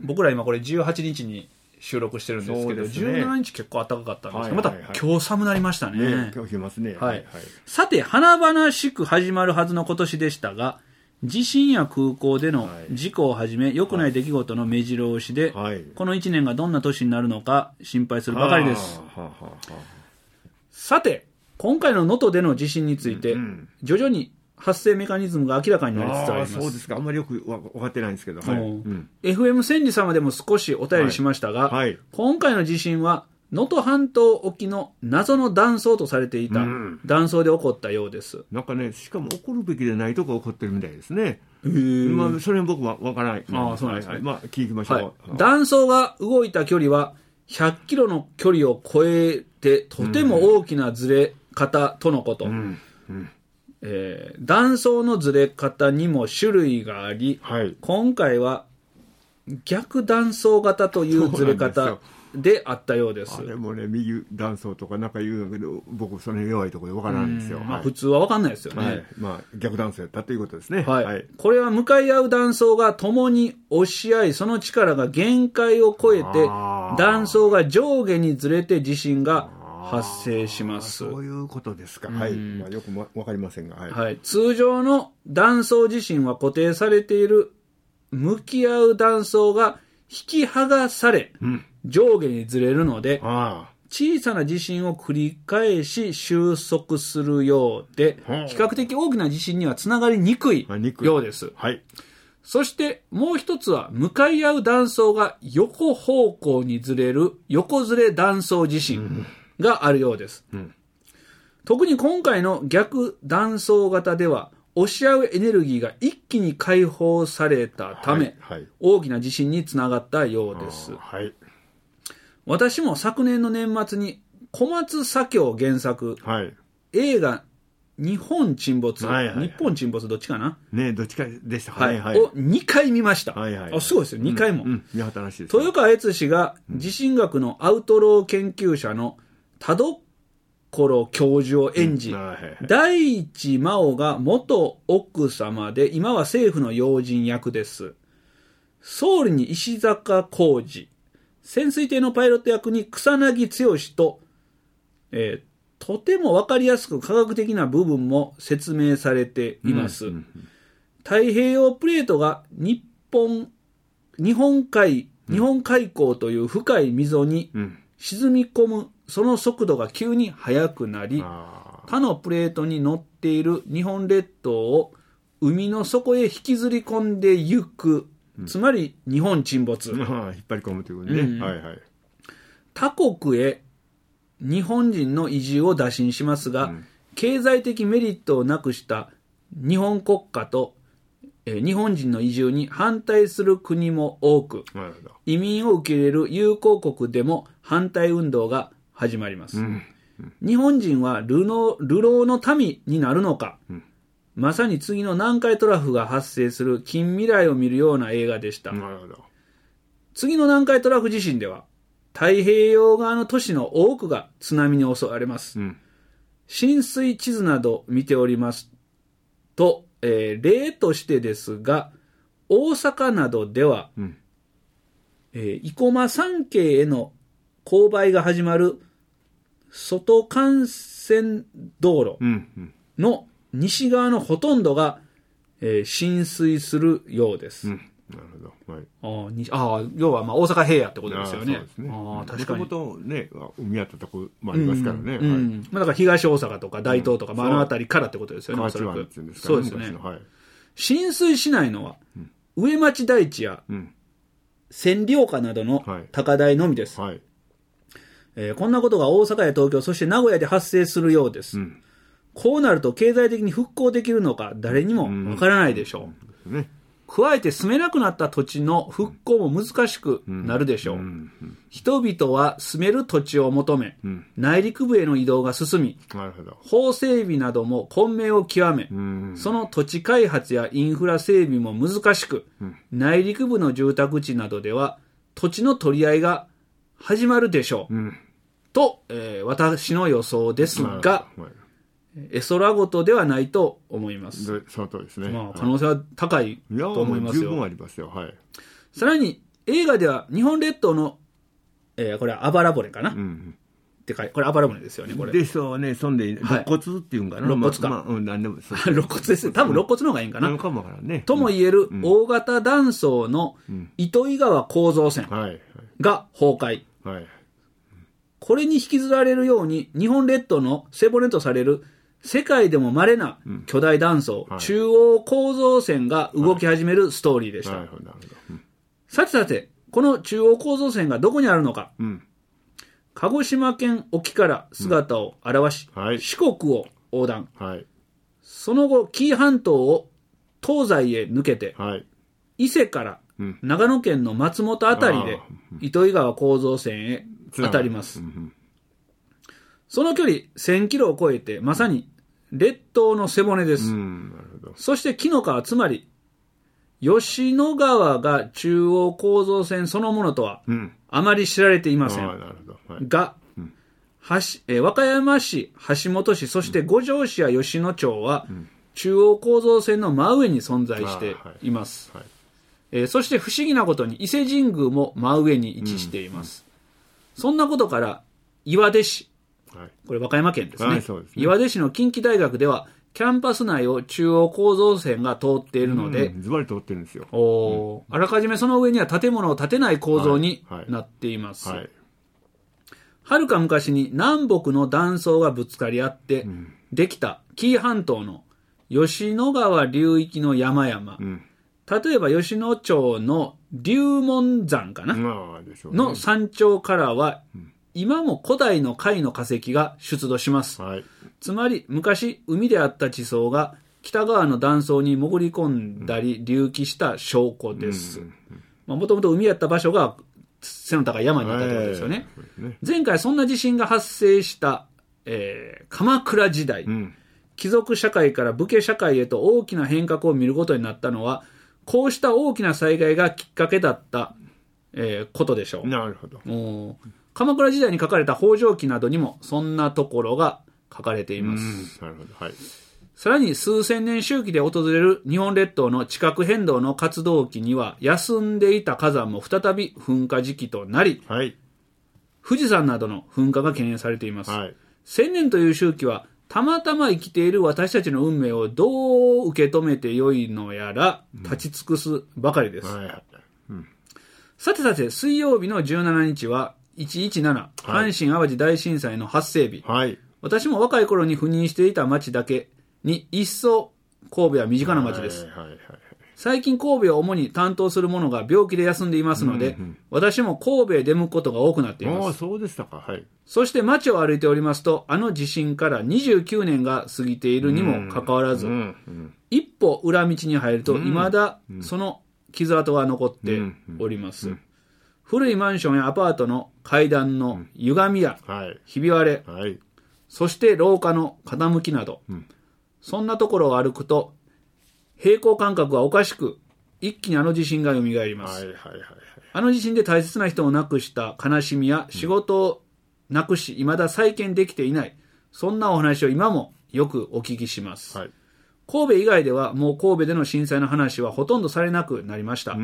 僕ら今これじゅうはちにちに収録してるんですけど、ね、じゅうしちにち結構暖かかったんですけど、はいはいはい、また今日寒なりましたね。 ね、今日来ますね。 はい。はい、さて、華々しく始まるはずの今年でしたが、地震や空港での事故をはじめ、良くない出来事の目白押しで、はい、このいちねんがどんな年になるのか心配するばかりです。はあはあはあ、さて、今回の能登での地震について、うんうん、徐々に発生メカニズムが明らかになりつつあります。 そうですか。あんまりよく分かってないんですけど、はいうん、 エフエム 千里様でも少しお便りしましたが、はいはい、今回の地震は能登半島沖の謎の断層とされていた断層で起こったようです、うん、 なんかね、しかも起こるべきでないとこ起こってるみたいですね。まあ、それは僕は分からない。 ああ、そうなんですね。はいはい、 まあ、聞きましょう、はい、 断層が動いた距離はひゃっキロの距離を超えてとても大きなずれ方とのこと、うんうんえー、断層のずれ方にも種類があり、はい、今回は逆断層型というずれ方であったようです。 あれもね、右断層とかなんか言うんだけど、僕その弱いところで分からないんですよ。 まあ、普通は分かんないですよね。 はい、まあ、逆断層やったということですね。 はいはい、これは向かい合う断層が共に押し合い、その力が限界を超えて断層が上下にずれて地震が発生します。 そういうことですか。はい。まあ、よく分かりませんが、はい。 はい。通常の断層地震は固定されている向き合う断層が引き剥がされ、うん、上下にずれるので、ああ小さな地震を繰り返し収束するようで、比較的大きな地震にはつながりにくいようです。 はい。 そしてもう一つは向かい合う断層が横方向にずれる横ずれ断層地震。うんがあるようです、うん、特に今回の逆断層型では押し合うエネルギーが一気に解放されたため、はいはい、大きな地震につながったようです、はい、私も昨年の年末に小松左京原作、はい、映画日本沈没、はいはいはい、日本沈没どっちかなねどっちかでした、 はいはい、をにかい見ました、はいはいはい、あすごいですよにかいも、うんうん、 見たらしいです豊川悦司が地震学のアウトロー研究者の田所教授を演じ、うんはいはい、第一真央が元奥様で今は政府の要人役です。総理に石坂浩二、潜水艇のパイロット役に草薙剛と、えー、とても分かりやすく科学的な部分も説明されています、うんうんうん、太平洋プレートが日本日本海日本海溝という深い溝に沈み込むその速度が急に速くなり、他のプレートに乗っている日本列島を海の底へ引きずり込んでゆく、うん、つまり日本沈没、 引っ張り込むということね、うんはいはい、 他国へ日本人の移住を打診しますが、うん、経済的メリットをなくした日本国家とえー、日本人の移住に反対する国も多く、移民を受け入れる友好国でも反対運動が始まります、うんうん、日本人は流浪、流浪の民になるのか、うん、まさに次の南海トラフが発生する近未来を見るような映画でした。なるほど。 次の南海トラフ地震では、太平洋側の都市の多くが津波に襲われます。うん、浸水地図など見ておりますと、えー、例としてですが、大阪などでは、うんえー、生駒山系への勾配が始まる外幹線道路の西側のほとんどが、えー、浸水するようです。うんなるほど。はい。 あにあ要はまあ大阪平野ってことですよね。 そうですね。 あ確かに。 もともとね、海あったとこもありますからね。 うんうんはいまあ、だから東大阪とか大東とか、うん、まあ、あの辺りからってことですよね。 おそらくそうですね。はい、浸水しないのは、うん、上町台地や、うん、千里丘などの高台のみです、はいはいえー。こんなことが大阪や東京、そして名古屋で発生するようです。うん、こうなると経済的に復興できるのか誰にもわからないでしょう。うんうんね加えて住めなくなった土地の復興も難しくなるでしょう。うんうんうん、人々は住める土地を求め、うん、内陸部への移動が進み、なるほど法整備なども混迷を極め、うんうん、その土地開発やインフラ整備も難しく、うん、内陸部の住宅地などでは土地の取り合いが始まるでしょう。うん、と、えー、私の予想ですが、絵空事ではないと思います。 その通りですね。 まあ、可能性は高いと思いますよ。 十分ありますよ。はい。 さらに、映画では日本列島の、えー、これはあばら骨かな、うん、ってかこれあばら骨ですよね、これ。 でしょうね、そんで、肋骨っていうんかな。 肋骨か。まあまあ、うん、何でも肋骨です。多分肋骨の方がいいんかな。 うん、かもからね。 とも言える大型断層の糸魚川構造線が崩壊。はいはいはいこれに引きずられるように日本列島の背骨とされる世界でも稀な巨大断層、うんはい、中央構造線が動き始めるストーリーでした。はいはいうん、さてさて、この中央構造線がどこにあるのか、うん、鹿児島県沖から姿を現し、うんはい、四国を横断、はい、その後紀伊半島を東西へ抜けて、はい、伊勢から長野県の松本あたりで糸魚川構造線へ当たります。うん、その距離せんキロを超えてまさに列島の背骨です。うん、なるほどそして紀の川つまり吉野川が中央構造線そのものとはあまり知られていません。うんなるほどはい、が、うん橋え和歌山市、橋本市、そして五条市や吉野町は、うん、中央構造線の真上に存在しています。はいはいえー、そして不思議なことに伊勢神宮も真上に位置しています。うんそんなことから岩出市、はい、これ和歌山県です ね,、はい、そうですね岩出市の近畿大学ではキャンパス内を中央構造線が通っているのでズバリ通ってるんですよ。 お、うん、あらかじめその上には建物を建てない構造になっています。は、はいはい、はるか昔に南北の断層がぶつかり合ってできた紀伊半島の吉野川流域の山々、うん例えば吉野町の龍門山かな、まあでしょうね、の山頂からは、うん、今も古代の貝の化石が出土します、はい、つまり昔海であった地層が北側の断層に潜り込んだり隆起した証拠です。もともと海やった場所が背の高い山になったということですよね、はい、前回そんな地震が発生した、えー、鎌倉時代、うん、貴族社会から武家社会へと大きな変革を見ることになったのはこうした大きな災害がきっかけだった、えー、ことでしょう。 なるほど。 鎌倉時代に書かれた北条記などにもそんなところが書かれています。 なるほど。はい。 さらに数千年周期で訪れる日本列島の地殻変動の活動期には休んでいた火山も再び噴火時期となり、はい、富士山などの噴火が懸念されています。はい、千年という周期はたまたま生きている私たちの運命をどう受け止めてよいのやら立ち尽くすばかりです。うんはいうん、さてさて水曜日のじゅうしちにちはいちいちなな、はい、阪神淡路大震災の発生日、はい、私も若い頃に赴任していた町だけに一層神戸は身近な町です。はいはいはい、最近神戸を主に担当する者が病気で休んでいますので、うんうん、私も神戸へ出向くことが多くなっています。 あ、そうでしたか。はい。そして街を歩いておりますと、あの地震からにじゅうきゅうねんが過ぎているにもかかわらず、うんうんうん、一歩裏道に入ると未だその傷跡が残っております。うんうんうん、古いマンションやアパートの階段の歪みやひび割れ、はいはい、そして廊下の傾きなど、うん、そんなところを歩くと平行感覚がおかしく一気にあの地震が蘇ります。はいはいはいはい、 あの地震で大切な人を亡くした悲しみや仕事をなくし、未だ再建できていない。そんなお話を今もよくお聞きします。はい、神戸以外ではもう神戸での震災の話はほとんどされなくなりました。うん、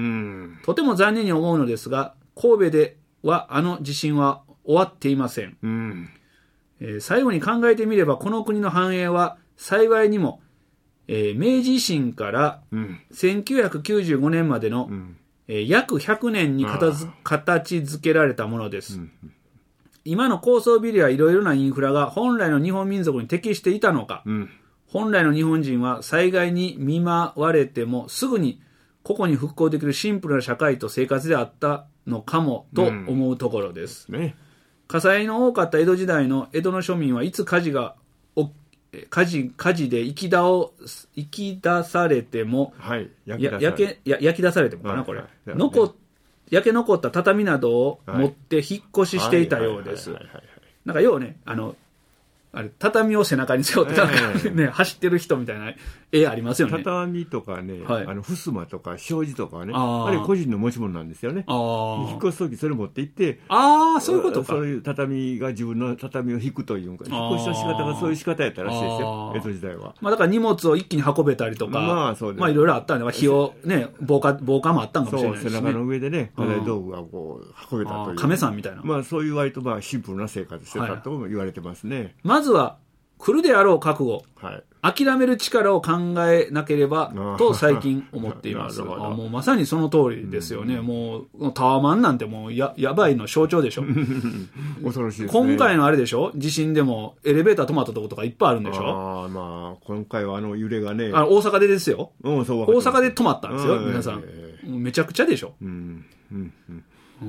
とても残念に思うのですが、神戸ではあの地震は終わっていません。うんえー、最後に考えてみれば、この国の繁栄は幸いにも、えー、明治維新からせんきゅうひゃくきゅうじゅうごねんまでの、うんえー、約ひゃくねんに形づけられたものです。うん今の高層ビルやいろいろなインフラが本来の日本民族に適していたのか、うん、本来の日本人は災害に見舞われてもすぐに個々に復興できるシンプルな社会と生活であったのかもと思うところです、うんね、火災の多かった江戸時代の江戸の庶民はいつ火事が火事火事で生きだお生き出されても、はい、焼き出されや焼けや焼き出されてもかな、はい、これ、はい、残っ焼け残った畳などを持って引っ越ししていたようです。なんか要はね、あの、あれ、畳を背中に背負って、なんかね、走ってる人みたいな絵ありますよね。 畳とかね、はい、あの、襖とか障子とかはね、あ, あれ個人の持ち物なんですよね。あ引っ越すときそれ持って行って、 ああ、そういうことか。 そういう畳が自分の畳を引くというか、引っ越しの仕方がそういう仕方やったらしいですよ、江戸時代は。 まあだから荷物を一気に運べたりとか、まあそうです。まあいろいろあったんで、火をね、防火、防火もあったんかもしれないですね。 そう、背中の上でね、家財道具がこう、運べたという。 亀さんみたいな。 まあそういう割とまあシンプルな生活してたとも言われてますね。はい、 まずは、来るであろう覚悟、はい、諦める力を考えなければと最近思っています。あもうまさにその通りですよね。うん、もうタワマンなんてもう や, やばいの象徴でしょ。 恐ろしいですね。 今回のあれでしょ、地震でもエレベーター止まったところとかいっぱいあるんでしょ。 あまあ今回はあの揺れがね、 あ大阪でですよ。 うん、そう大阪で止まったんですよ、皆さん。えー、めちゃくちゃでしょ。うんうんうんうん、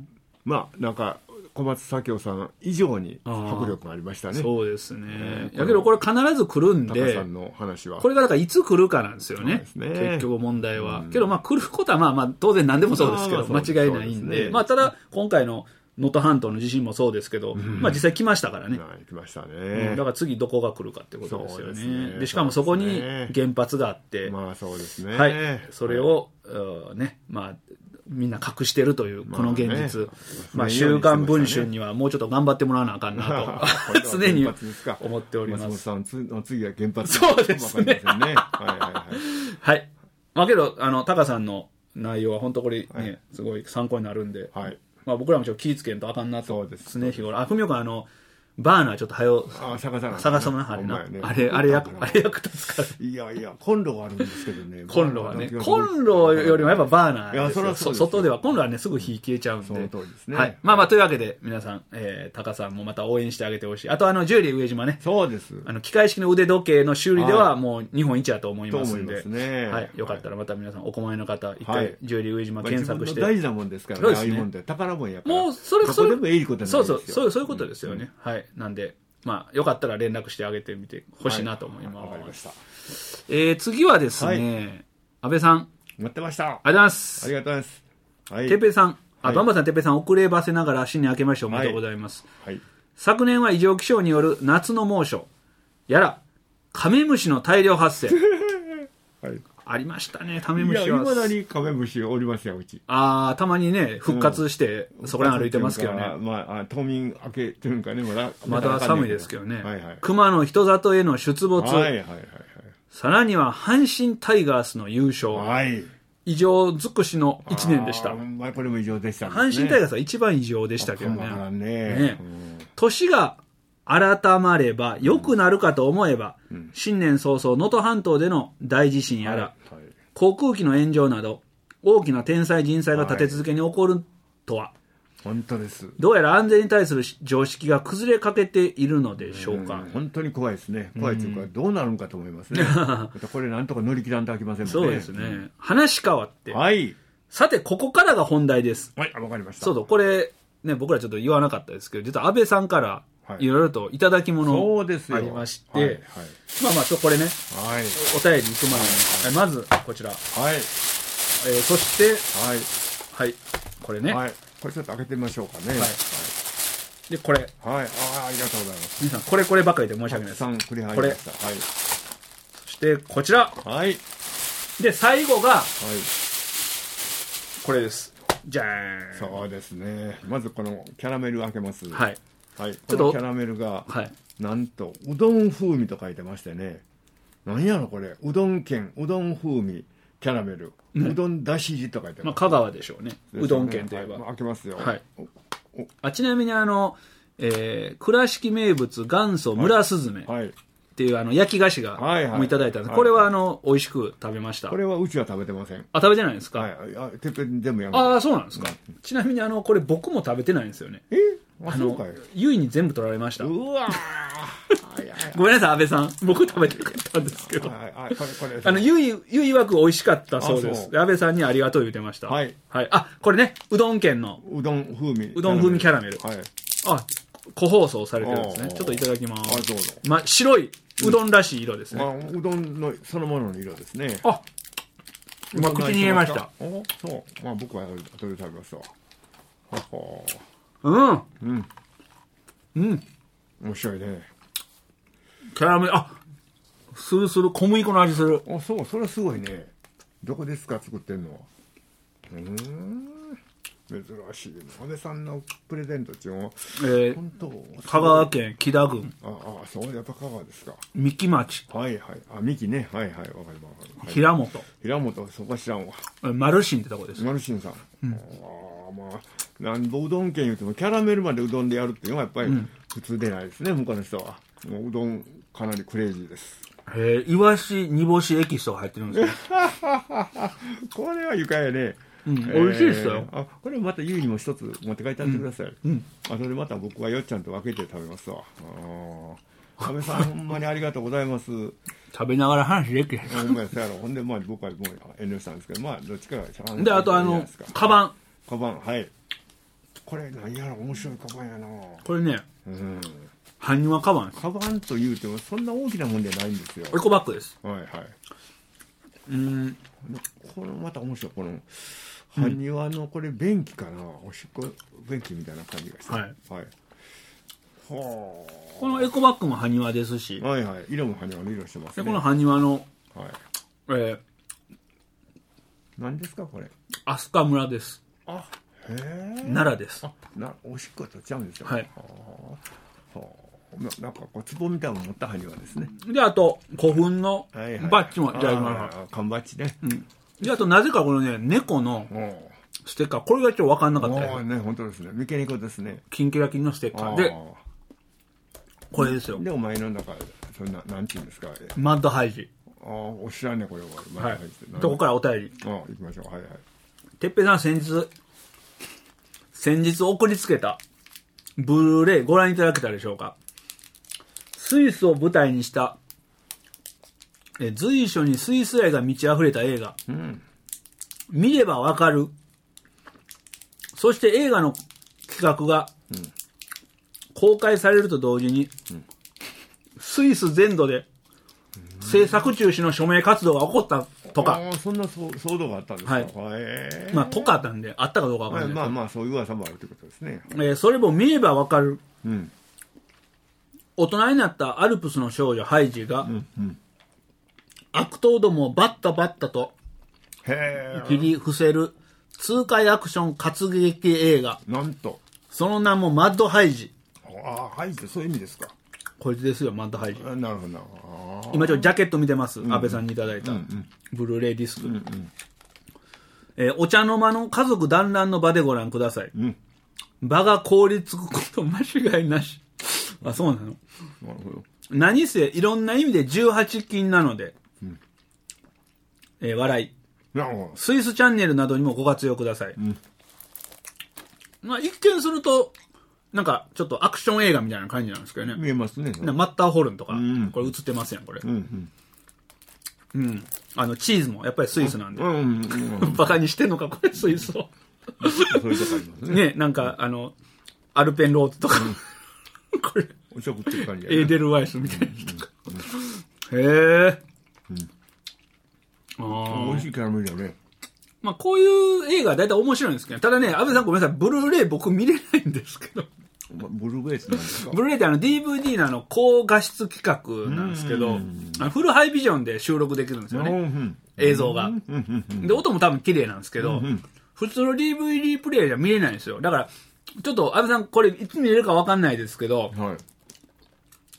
まあなんか小松左京さん以上に迫力がありましたね。 そうですね。えー、やけどこれ必ず来るんで、 さんの話はこれがだからいつ来るかなんですよね。ね結局問題は。うん、けどまあ来ることはまあまあ当然何でもそうですけど、間違いないんで、でね、まあただ今回の能登半島の地震もそうですけど、うん、まあ実際来ましたからね。 来ましたね、 うん。だから次どこが来るかってことですよね。で, でしかもそこに原発があって、 まあそうですね。 はい。それを、はい、ね、まあ。みんな隠してるというこの現実、まあね、まあ週刊文春にはもうちょっと頑張ってもらわなあかんなと常に思っております。 松本さん次は原発そうですね。はいはいはい。はい。まあけどあのタカさんの内容は本当これね、はい、すごい参考になるんで、はい、まあ僕らもちょっと気ぃつけんとあかんなと。そうです。常日頃。あ、ふみおくんあの。バーナーちょっとはよ探さな探さなあれな、ね、あれあれ役あれ役立つからいやいやコンロがあるんですけどねコンロはねコンロよりもやっぱバーナーですよ。いやそそ外ではコンロはねすぐ火消えちゃうんで、その通りですね。はい、まあまあというわけで皆さん、えー、タカさんもまた応援してあげてほしい。あとあのジュエリー上島ね、 そうです。 あの機械式の腕時計の修理ではもう日本一だと思いますんで、ね、はい、よかったらまた皆さんお困りの方一回ジュエリー上島検索して、 まあ、大事なもんですからね、ああいうもんで宝物やからもうそれそれどこでもいいことなんですよ。 そうそうそうそういうことですよね、うん、はいなんでまあ、よかったら連絡してあげてみてほしいなと思います。わ、はい、かりました。えー、次はですね、はい、安倍さん。 待ってました。ありがとうございます。 ありがとうございます。はい。 てっぺいさん。あ、はい、バンバさん、てっぺいさん、遅ればせながら新年明けましておめでとうございます。はい。はい、昨年は異常気象による夏の猛暑。やら、カメムシの大量発生。はい。ありましたね、カメムシは。いや、 未だにカメムシおりますよ、うち。 ああ、たまにね、復活して、うん、そこら歩いてますけどね。 まあ、冬眠明けっていうかね、まだ。 まだ寒いですけどね。はいはい。熊の人里への出没。はいはいはい、はい。さらには、阪神タイガースの優勝。はい。異常尽くしの一年でした。 まあ、これも異常でしたね。 阪神タイガースは一番異常でしたけどね。ね。 ねうん、年が改まれば、良くなるかと思えば、うん、新年早々、能登半島での大地震やら、はいはい、航空機の炎上など大きな天災人災が立て続けに起こるとは、はい、 本当です。 どうやら安全に対する常識が崩れかけているのでしょうか。 うん、本当に怖いですね。怖いというか、どうなるんかと思いますね。またこれなんとか乗り切らんとあきませんもんね。 そうですね、うん、話変わって、 はい、 さてここからが本題です。 はい、わかりました。 そうそう、これね、僕らちょっと言わなかったですけど、実は安倍さんからいろいろといただき物ありまして、はいはい、まあまあちょこれね、はい、お便り行く前に、はい、まずこちら、はい、えー、そしてはい、はい、これね、はい、 これちょっと開けてみましょうかね。はい、はい、 でこれ、 はい、ああ、ありがとうございます。 皆さんこれこればかりで申し訳ないです。これ、はい、そしてこちら、はい、で最後が、はい、これです。 じゃーん。 そうですね。まずこのキャラメル開けます。 はい。 はい。このキャラメルが、はい、なんと、うどん風味と書いてましてね。何やろこれ。うどん県、うどん風味、キャラメル。うん、うどんだし汁と書いてます。 まあ、香川でしょうね。うどん県といえば。 はい、開けますよ。 はい。あ、ちなみにあの、えー、倉敷名物元祖村すずめっていう、はい、あの焼き菓子がもいただいたんです、はいはい、これはあの美味しく食べました。 これはうちは食べてません。 あ、食べてないんですか。 はい、あ、てっぺん全部やめて。 ああ、そうなんですか、うん、ちなみにあのこれ僕も食べてないんですよね。 えあ、そうかい。 ゆいに全部取られました。 うわごめんなさい安倍さん、僕食べてなかったんですけど、あのゆいゆい曰く美味しかったそうです。安倍さんにありがとう言ってました。はい、はい、あ、これね、うどん県のうどん風味うどん風味キャラメル、はい、あ、個包装されてるんですね。ちょっといただきます。あ、どうぞ。ま、白いうどんらしい色ですね。 うん、あ、うどんのそのものの色ですね。 あ、今口に入れました。 お、そう。まあ僕は後で食べますわ。はは。 うん。 うん。うん。面白いね。 キャラメル、あ、するする、小麦粉の味する。 あ、そう、それはすごいね。どこですか、作ってんのは。うーん。珍しい。安倍さんのプレゼントっていうのは、えー、本当香川県木田郡。 ああ、そう、やっぱ香川ですか。 三木町。 はいはい。あ、三木ね。はいはい。わかるわかる。はい、 平本。 平本、そこは知らんわ。 マルシンってとこです。 マルシンさん。うん、ああ、まあ、なんぼうどん県言うても、キャラメルまでうどんでやるっていうのはやっぱり普通でないですね、うん、向こうの人は。もううどん、かなりクレイジーです。 へえ、イワシ煮干しエキスとか入ってるんですかこれは愉快やね。 うん、美味しいですよ。 あ、これまたゆいにも一つ持って帰ってあげてください。うん。あ、それでまた僕はよっちゃんと分けて食べますわ。ああ。安倍さん、ほんまにありがとうございます。 食べながら話できへん。 ほんまや、そうやろ。ほんで、まあ僕はもう遠慮したんですけど、まあどっちかが話で、あとあの、カバン。 カバン、はい。これ何やろ、面白いカバンやな。 これね、うん。ハニワカバン。 カバンと言うてもそんな大きなもんじゃないんですよ。 エコバッグです。 はいはい。 うん。 これまた面白い。この、ハニワのこれ便器かな、おしっこ便器みたいな感じがして、はい、はい、はあ、このエコバッグもハニワですし、 はいはい、色もハニワの色してますね。 でこのハニワの、はい、えー、 何ですかこれ。 飛鳥村です。 あ、へえ。 奈良です。 あ、な、おしっことちゃうんですよ。 はい。 はあ、はあ、な, なんかこう壺みたいなの持ったハニワですね。 で、あと古墳のバッジもいただきました。 缶バッジね。うん。 で、あと、なぜかこのね、猫のステッカー、これがちょっと分かんなかったです。 ああ、ね、本当ですね。三毛猫ですね。 キンキラキンのステッカーで、これですよ。 で、お前の中、そんな、なんていうんですか。 マッドハイジ。 ああ、お知らんね、これは。マッドハイジ。はい。どこからお便り。 ああ、行きましょう。はいはい。 てっぺいさん、先日、先日送りつけた、ブルーレイご覧いただけたでしょうか。スイスを舞台にした、え随所にスイス愛が満ち溢れた映画、うん、見ればわかる。そして映画の企画が、うん、公開されると同時に、うん、スイス全土で制作中止の署名活動が起こったとか。 あ、そんな騒動があったんですか。はい。 えー、まあとかあったんで、あったかどうかわからない。 まあまあそういう噂もあるということですね。 えー、それも見ればわかる、うん。大人になったアルプスの少女ハイジが、うんうん、悪党どもをバッタバッタと切り伏せる痛快アクション活劇映画。 なんとその名もマッドハイジ。 ああ、ハイジってそういう意味ですか。 こいつですよ、マッドハイジ。 なるほど。 今ちょっとジャケット見てます、うん、安倍さんにいただいた、うんうん、ブルーレイディスク、うんうん、えー、お茶の間の家族団らんの場でご覧ください、うん、場が凍りつくこと間違いなしあ、そうなの。なるほど。何せいろんな意味でじゅうはちきんなので、うん、えー、笑い。なるほど。スイスチャンネルなどにもご活用ください。うん、まあ一見するとなんかちょっとアクション映画みたいな感じなんですけどね。 見えますね。 マッターホルンとか、うん、これ映ってますやんこれ。うん、うん、うん。あのチーズもやっぱりスイスなんで。うんうんうん、バカにしてんのかこれスイスを。 そういうとこありますね。 ね、なんかあのアルペンローズとか。うんこれお食っていう感じやエーデルワイスみたいな人か、うんうん、へえ、 うん、あ美味しいキャラメルだね。 まあこういう映画大体面白いんですけど、ただね、安倍さんごめんなさい、ブルーレイ僕見れないんですけど。 ブルーレイって何ですか。 ブルーレイってあの ディーブイディー のあの高画質企画なんですけど、あのフルハイビジョンで収録できるんですよね、映像が。で音も多分綺麗なんですけど、 普通の ディーブイディー プレイヤーじゃ見れないんですよ。だから、ちょっと、安倍さん、これいつ見れるかわかんないですけど、はい、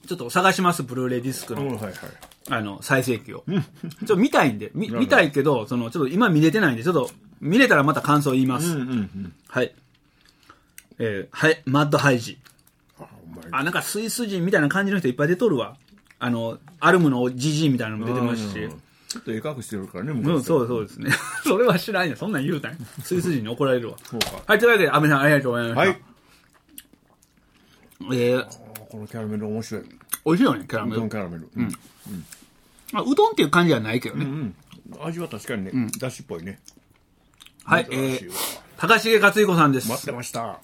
ちょっと探します、ブルーレイディスクの、うんはいはい、あの、再生機を。ちょっと見たいんで、見見たいけど、その、ちょっと今見れてないんで、ちょっと、見れたらまた感想言います。うんうんうん、はい。えー、はい、マッドハイジ。あ、あ、なんかスイス人みたいな感じの人いっぱい出とるわ。あの、アルムのジジイみたいなのも出てますし。 ちょっと絵描くしてるからね、 うん、そうそうですね。それは知らんや。そんなん言うたんや。スイス人に怒られるわ。そうか。はい、というわけで、安倍さんありがとうございました。はい。えー、 このキャラメル面白い。 美味しいよね、キャラメル。 うどんキャラメル。うん。うん、 あ、うどんっていう感じはないけどね。 うんうん、味は確かにね、うん、だしっぽいね。 はい、えー、高重克彦さんです。 待ってました。はい、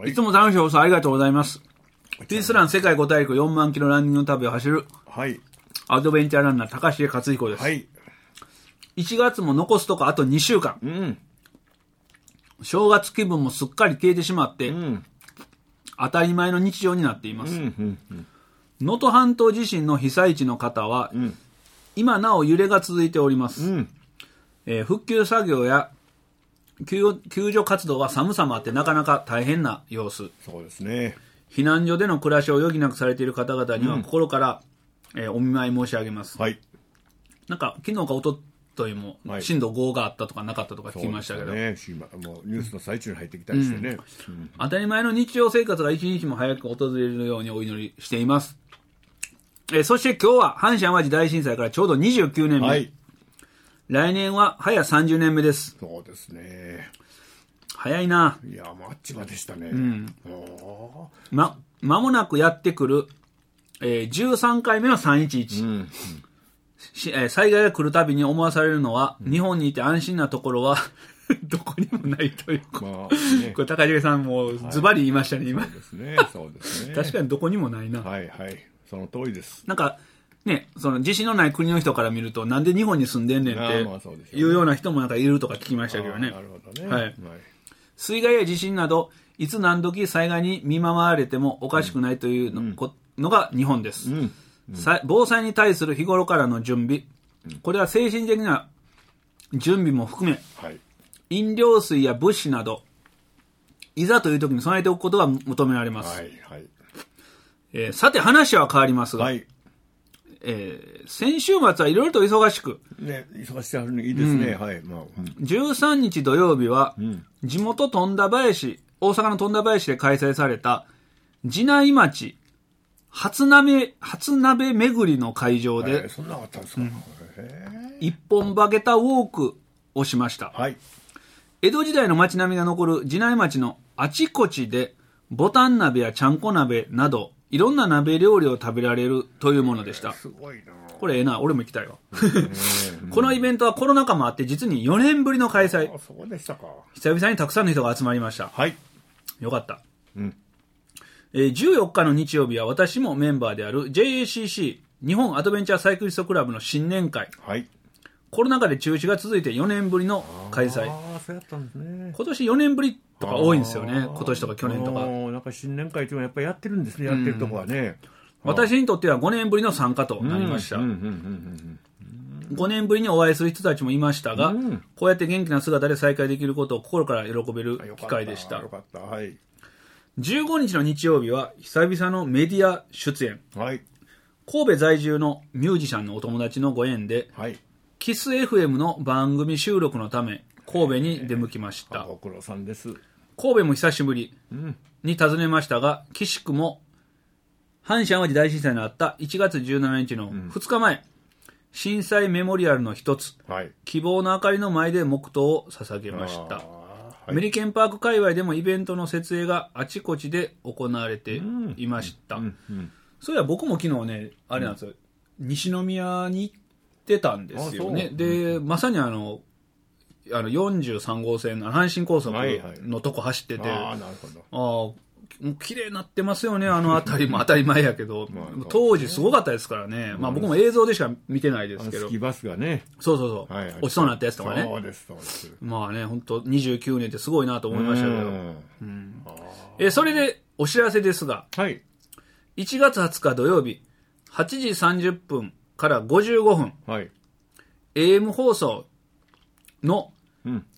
いつも楽しい放送ありがとうございます。ピースラン世界ご大陸よんまんキロランニングの旅を走る、はい、アドベンチャーランナー高重克彦です。はい、いちがつも残すとこあとにしゅうかん。うん、正月気分もすっかり消えてしまって、うん、当たり前の日常になっています。能登、うんうんうん、半島地震の被災地の方は、うん、今なお揺れが続いております。うん、えー、復旧作業や救救助活動は寒さもあってなかなか大変な様子。 そうですね。 避難所での暮らしを余儀なくされている方々には心から、うん、えー、お見舞い申し上げます。はい。なんか昨日か一昨日も震度ごがあったとかなかったとか聞きましたけど。 はい、そうですね。もうニュースの最中に入ってきたりしてね。 うんうん、当たり前の日常生活が一日も早く訪れるようにお祈りしています。えー、そして今日は阪神淡路大震災からちょうどにじゅうきゅうねんめ。はい。来年は早さんじゅうねんめです。 そうですね。 早いな。 いや、もうあっちまでしたね。うん。 ま、間もなくやってくる、えー、じゅうさんかいめのさんいちいち。うんうん、えー、災害が来るたびに思わされるのは、うん、日本にいて安心なところはどこにもないというか。まあね、これ高重さんもズバリ言いましたね、はい、今。 そうですね。そうですね。 確かにどこにもないな。 はいはい。その通りです。 なんか、ね、その地震のない国の人から見るとなんで日本に住んでんねんっていうような人もなんかいるとか聞きましたけどね。なるほどね。はい。はい、水害や地震などいつ何時災害に見舞われてもおかしくないというのうん、のが日本です、うんうん、防災に対する日頃からの準備、これは精神的な準備も含め、はい、飲料水や物資などいざという時に備えておくことが求められます、はいはいえー、さて話は変わりますが、はいえー、先週末はいろいろと忙しく、 ね、忙しくてあるのいいですね、うんはいまあうん、 じゅうさんにち土曜日は、うん、地元富田林大阪の富田林で開催された地内町初鍋初鍋巡りの会場で、 そんなのあったんですか、うん、 一本バゲタウォークをしました、はい、江戸時代の町並みが残る地内町のあちこちでボタン鍋やちゃんこ鍋などいろんな鍋料理を食べられるというものでした。 すごいな。 これええな、俺も行きたいわ。このイベントはコロナ禍もあって実によねんぶりの開催。 あ、そうでしたか。 久々にたくさんの人が集まりました。 はい。 よかった。うんえー、じゅうよっかの日曜日は私もメンバーである ジェイエーシーシー 日本アドベンチャーサイクリストクラブの新年会。はい。コロナ禍で中止が続いてよねんぶりの開催。 ああ、そうやったんですね。 今年よねんぶりとか多いんですよね。今年とか去年とか。 なんか新年会っていうのはやっぱりやってるんですね。やってるとこはね。 私にとってはごねんぶりの参加となりました。ごねんぶりにお会いする人たちもいましたが、うん、こうやって元気な姿で再会できることを心から喜べる機会でした。 よかった。はい。 じゅうごにちの日曜日は久々のメディア出演。はい。神戸在住のミュージシャンのお友達のご縁で、はい。キス エフエム の番組収録のため神戸に出向きました。 ご苦労さんです。 神戸も久しぶりに訪ねましたが、奇しくも阪神淡路大震災のあったいちがつじゅうしちにちのふつかまえ、うん、震災メモリアルの一つ、はい、希望の明かりの前で黙祷を捧げました、はい、メリケンパーク界隈でもイベントの設営があちこちで行われていました、うんうんうん、そういや僕も昨日ねあれなんですよ、うん、西宮に行ってたんですよね。で、まさにあのあのよんじゅうさんごうせんの阪神高速のとこ走ってて、はいはい、ああなるほど。あ綺麗になってますよね、あの辺りも当たり前やけど、まあ、当時すごかったですからね、まあ、僕も映像でしか見てないですけど、 スキーバスがね、 そうそうそう、はいはい、落ちそうになったやつとかね、 そうですそうです、 まあね、本当にじゅうきゅうねんってすごいなと思いましたけど、うんうん、えそれでお知らせですが、はい、いちがつはつか土曜日、はちじさんじゅっぷんからごじゅうごふん、はい、エーエム 放送の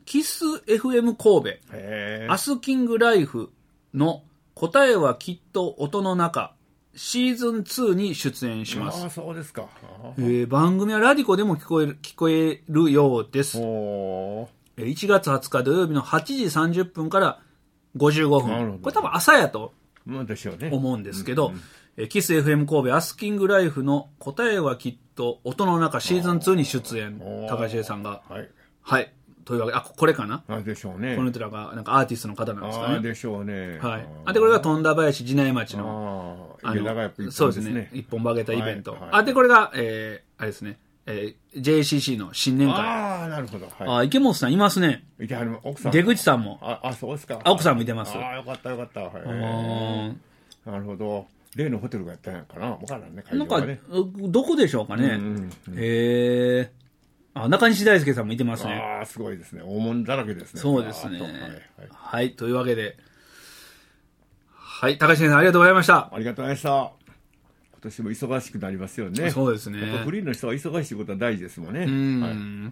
キス エフエム 神戸、アスキングライフの答えはきっと音の中、シーズンツーに出演します。 あ、そうですか。 えー、番組はラディコでも聞こえる、聞こえるようです。いちがつはつか土曜日のはちじさんじゅっぷんからごじゅうごふん。これ多分朝やと思うんですけど、えー、キス エフエム 神戸アスキングライフの答えはきっと音の中シーズンツーに出演。高橋さんが。はい。はい。というわけで、あ、これかなあでしょうね。 この人らが、なんかアーティストの方なんですかね。 あでしょうね。 はい。あ、で、これが富田林地内町の、 あの、 そうですね。一本バゲタイベント。はいはい、あ、で、これが、えー、あれですね。えー、ジェーシーシー の新年会。 ああ、なるほど。はい、 あ、池本さんいますね。 いてはる、奥さん。 出口さんも。 あ、あそうですか。 奥さんもいてます。 ああ、よかったよかった。はい。なるほど。例のホテルがやったんやかなわからんね、会場がね。 なんか、どこでしょうかね。うんうんうん、へえ。あ、中西大輔さんもいてますね。 ああ、すごいですね。大物だらけですね。 そうですね。はい、はい。はい、というわけで。はい、高橋先生ありがとうございました。 ありがとうございました。今年も忙しくなりますよね。 そうですね。 フリーの人は忙しいことは大事ですもんね。うん、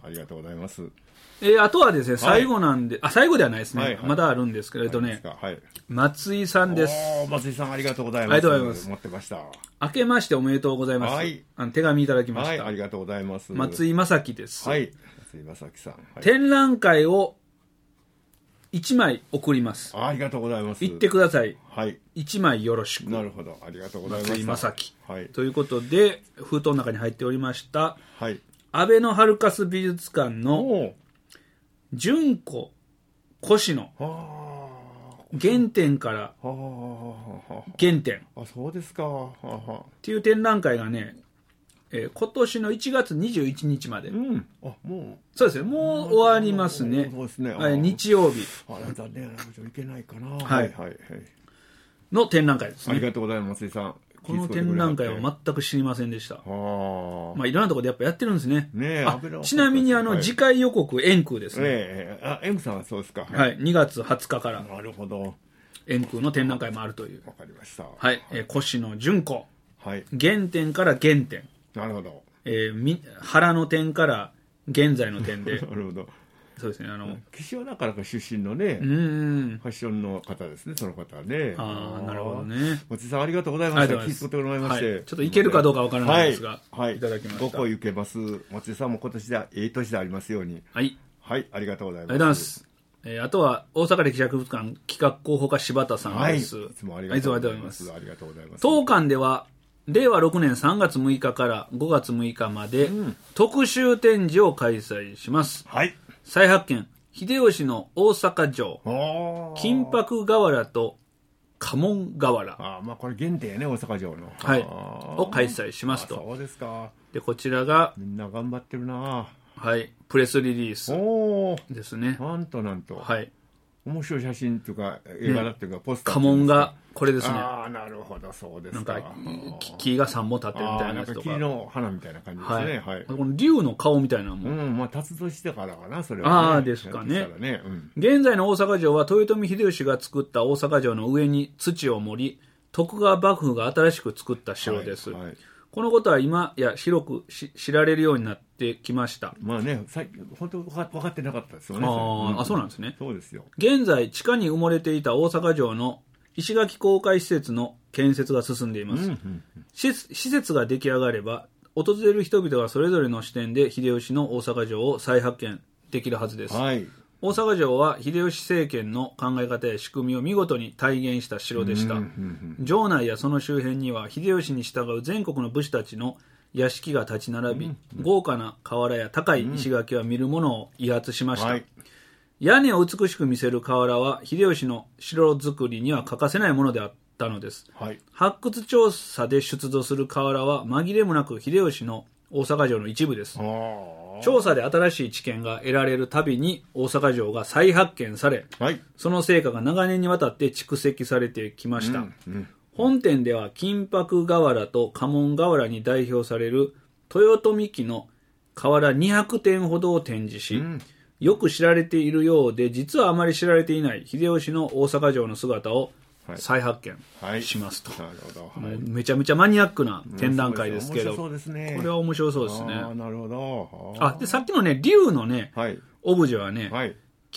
はい。ありがとうございます。 えー、あとはですね、最後なんで、はい、あ、最後ではないですね。はいはい、まだあるんですけれどね。はい、松井さんです。 松井さんありがとうございます。 ありがとうございます。 待ってました。 明けましておめでとうございます。はい。あの手紙いただきました。 はい、ありがとうございます。 松井正樹です。 はい。松井正樹さん。はい、 展覧会をいちまい送ります。 あ、ありがとうございます。 言ってください。 はい。 いちまいよろしく。 なるほど。ありがとうございます。 松井正樹。 はい。 ということで、封筒の中に入っておりました。 はい。 安倍のハルカス美術館の純子越野原点から原点あ、そうですかっていう展覧会がね、えー、今年のいちがつにじゅういちにちまで、うん、あもうそうですね、もう終わりますね。 そうですね、 あ日曜日あれだね、いけないかな、 はいはいはい、の展覧会ですね。 ありがとうございます。松井さん、 この展覧会は全く知りませんでした。あ、まあ、いろんなところでやっぱやってるんですね。 ねあちなみにあの、はい、次回予告円空ですね。 えー、あ円空さんはそうですか。 はい、はい、にがつはつかからなるほど円空の展覧会もあるという。 わかりました。 はい、えー、越野純子、 はい、 原点から原点。 なるほど。 えー、み原の点から現在の点でなるほど。 そうですね、あの岸和田からか出身のね、うんファッションの方ですね、その方はね。 ああ、なるほどね。 松井さんありがとうございました。聞いてくれてもらいまして、 はい、ちょっといけるかどうかわからないですが、 はい、 いただきました。 ごこいけます。松井さんも今年でええ年でありますように。 はい、 はい、ありがとうございます。 ありがとうございます。えー、あとは大阪歴史博物館企画広報課柴田さんです。 はい、いつもありがとうございます。ありがとうございます。 当館ではれいわろくねんさんがつむいかからごがつむいかまで、うん、特集展示を開催します。 はい。 再発見秀吉の大阪城、金箔瓦と家紋瓦。 あ、まあこれ原点やね、大阪城の。 はい。を開催しますと。 そうですか。 で、こちらがみんな頑張ってるな。 はい。プレスリリースですね。 なんとなんと。 はい。 面白い写真というか映画だっていうか、ね、ポスター家紋がこれですね。 ああ、なるほど、そうですか。 なんか木がさんぼん立ってるみたいなやつとか。 木の花みたいな感じですね。はい。はい、 この竜の顔みたいなのも。 うん、まあ達としてからかな、それは、 ね。ああ、ですかね。 ね、うん。 現在の大阪城は豊臣秀吉が作った大阪城の上に土を盛り、徳川幕府が新しく作った城です。はいはい、このことは今や広くし知られるようになってきました。 まあね、本当分かってなかったですよね。 あ、うん、あ、そうなんですね。 そうですよ。 現在地下に埋もれていた大阪城の石垣公開施設の建設が進んでいます。うんうんうん、施設が出来上がれば訪れる人々がそれぞれの視点で秀吉の大阪城を再発見できるはずです。はい、大阪城は秀吉政権の考え方や仕組みを見事に体現した城でした。うんうんうん、城内やその周辺には秀吉に従う全国の武士たちの屋敷が立ち並び、うんうん、豪華な瓦や高い石垣は見るものを威圧しました。はい、屋根を美しく見せる瓦は秀吉の城造りには欠かせないものであったのです。はい、発掘調査で出土する瓦は紛れもなく秀吉の大阪城の一部です。調査で新しい知見が得られるたびに大阪城が再発見され、はい、その成果が長年にわたって蓄積されてきました。うんうん、本展では金箔瓦と家紋瓦に代表される豊臣期の瓦にひゃくてんほどを展示し、うん、よく知られているようで実はあまり知られていない秀吉の大阪城の姿を再発見しますと。はいはい、なるほど、はい、めちゃめちゃマニアックな展覧会ですけど、 そうですね、 これは面白そうですね。 あ、なるほど。 あ、でさっきのね竜のね、はい、オブジェはね、はい、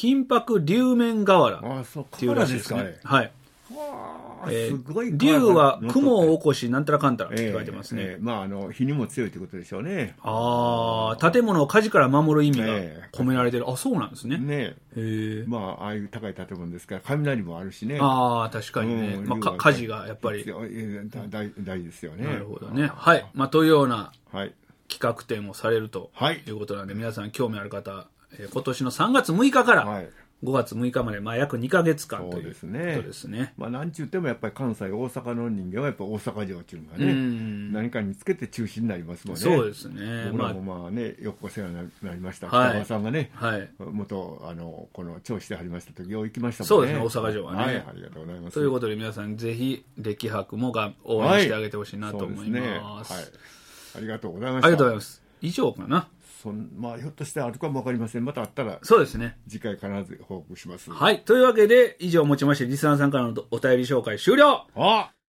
金箔龍面瓦っていうらしいですね。はい。えー、龍は雲を起こしなんたらかんたらって書いてますね。 えーえー、まああの火にも強いということでしょうね。 ああ、建物を火事から守る意味が込められてる。えー、あ、そうなんですね。 ねえ。まあああいう高い建物ですから雷もあるしね。 ああ、確かにね。うん、まあ火事がやっぱり大大ですよね。 なるほどね。はい。まあというような企画展をされるということなんで、はい、皆さん興味ある方、えー、今年のさんがつむいかから。はい、ごがつむいかまで、まあ、約にかげつかんということですね。 まあ、なんちゅうてもやっぱり関西、大阪の人間はやっぱ大阪城っていうのがね、何かにつけて中心になりますもんね。 そうですね。 僕らもまあね、よくお世話になりました。北川さんがね、はい、元、あの、この調子でありました時、よう行きましたもんね。 そうですね、大阪城はね。はい、 ありがとうございます。 ということで皆さん、ぜひ、歴博もが応援してあげてほしいなと思います。はい、そうですね。はい。 ありがとうございました。 ありがとうございます。以上かな。 そんまあ、ひょっとしてあるかもわかりません。またあったら、 そうですね。 次回必ず報告します。 はい。というわけで、以上をもちまして、リスナーさんからのお便り紹介終了。 あ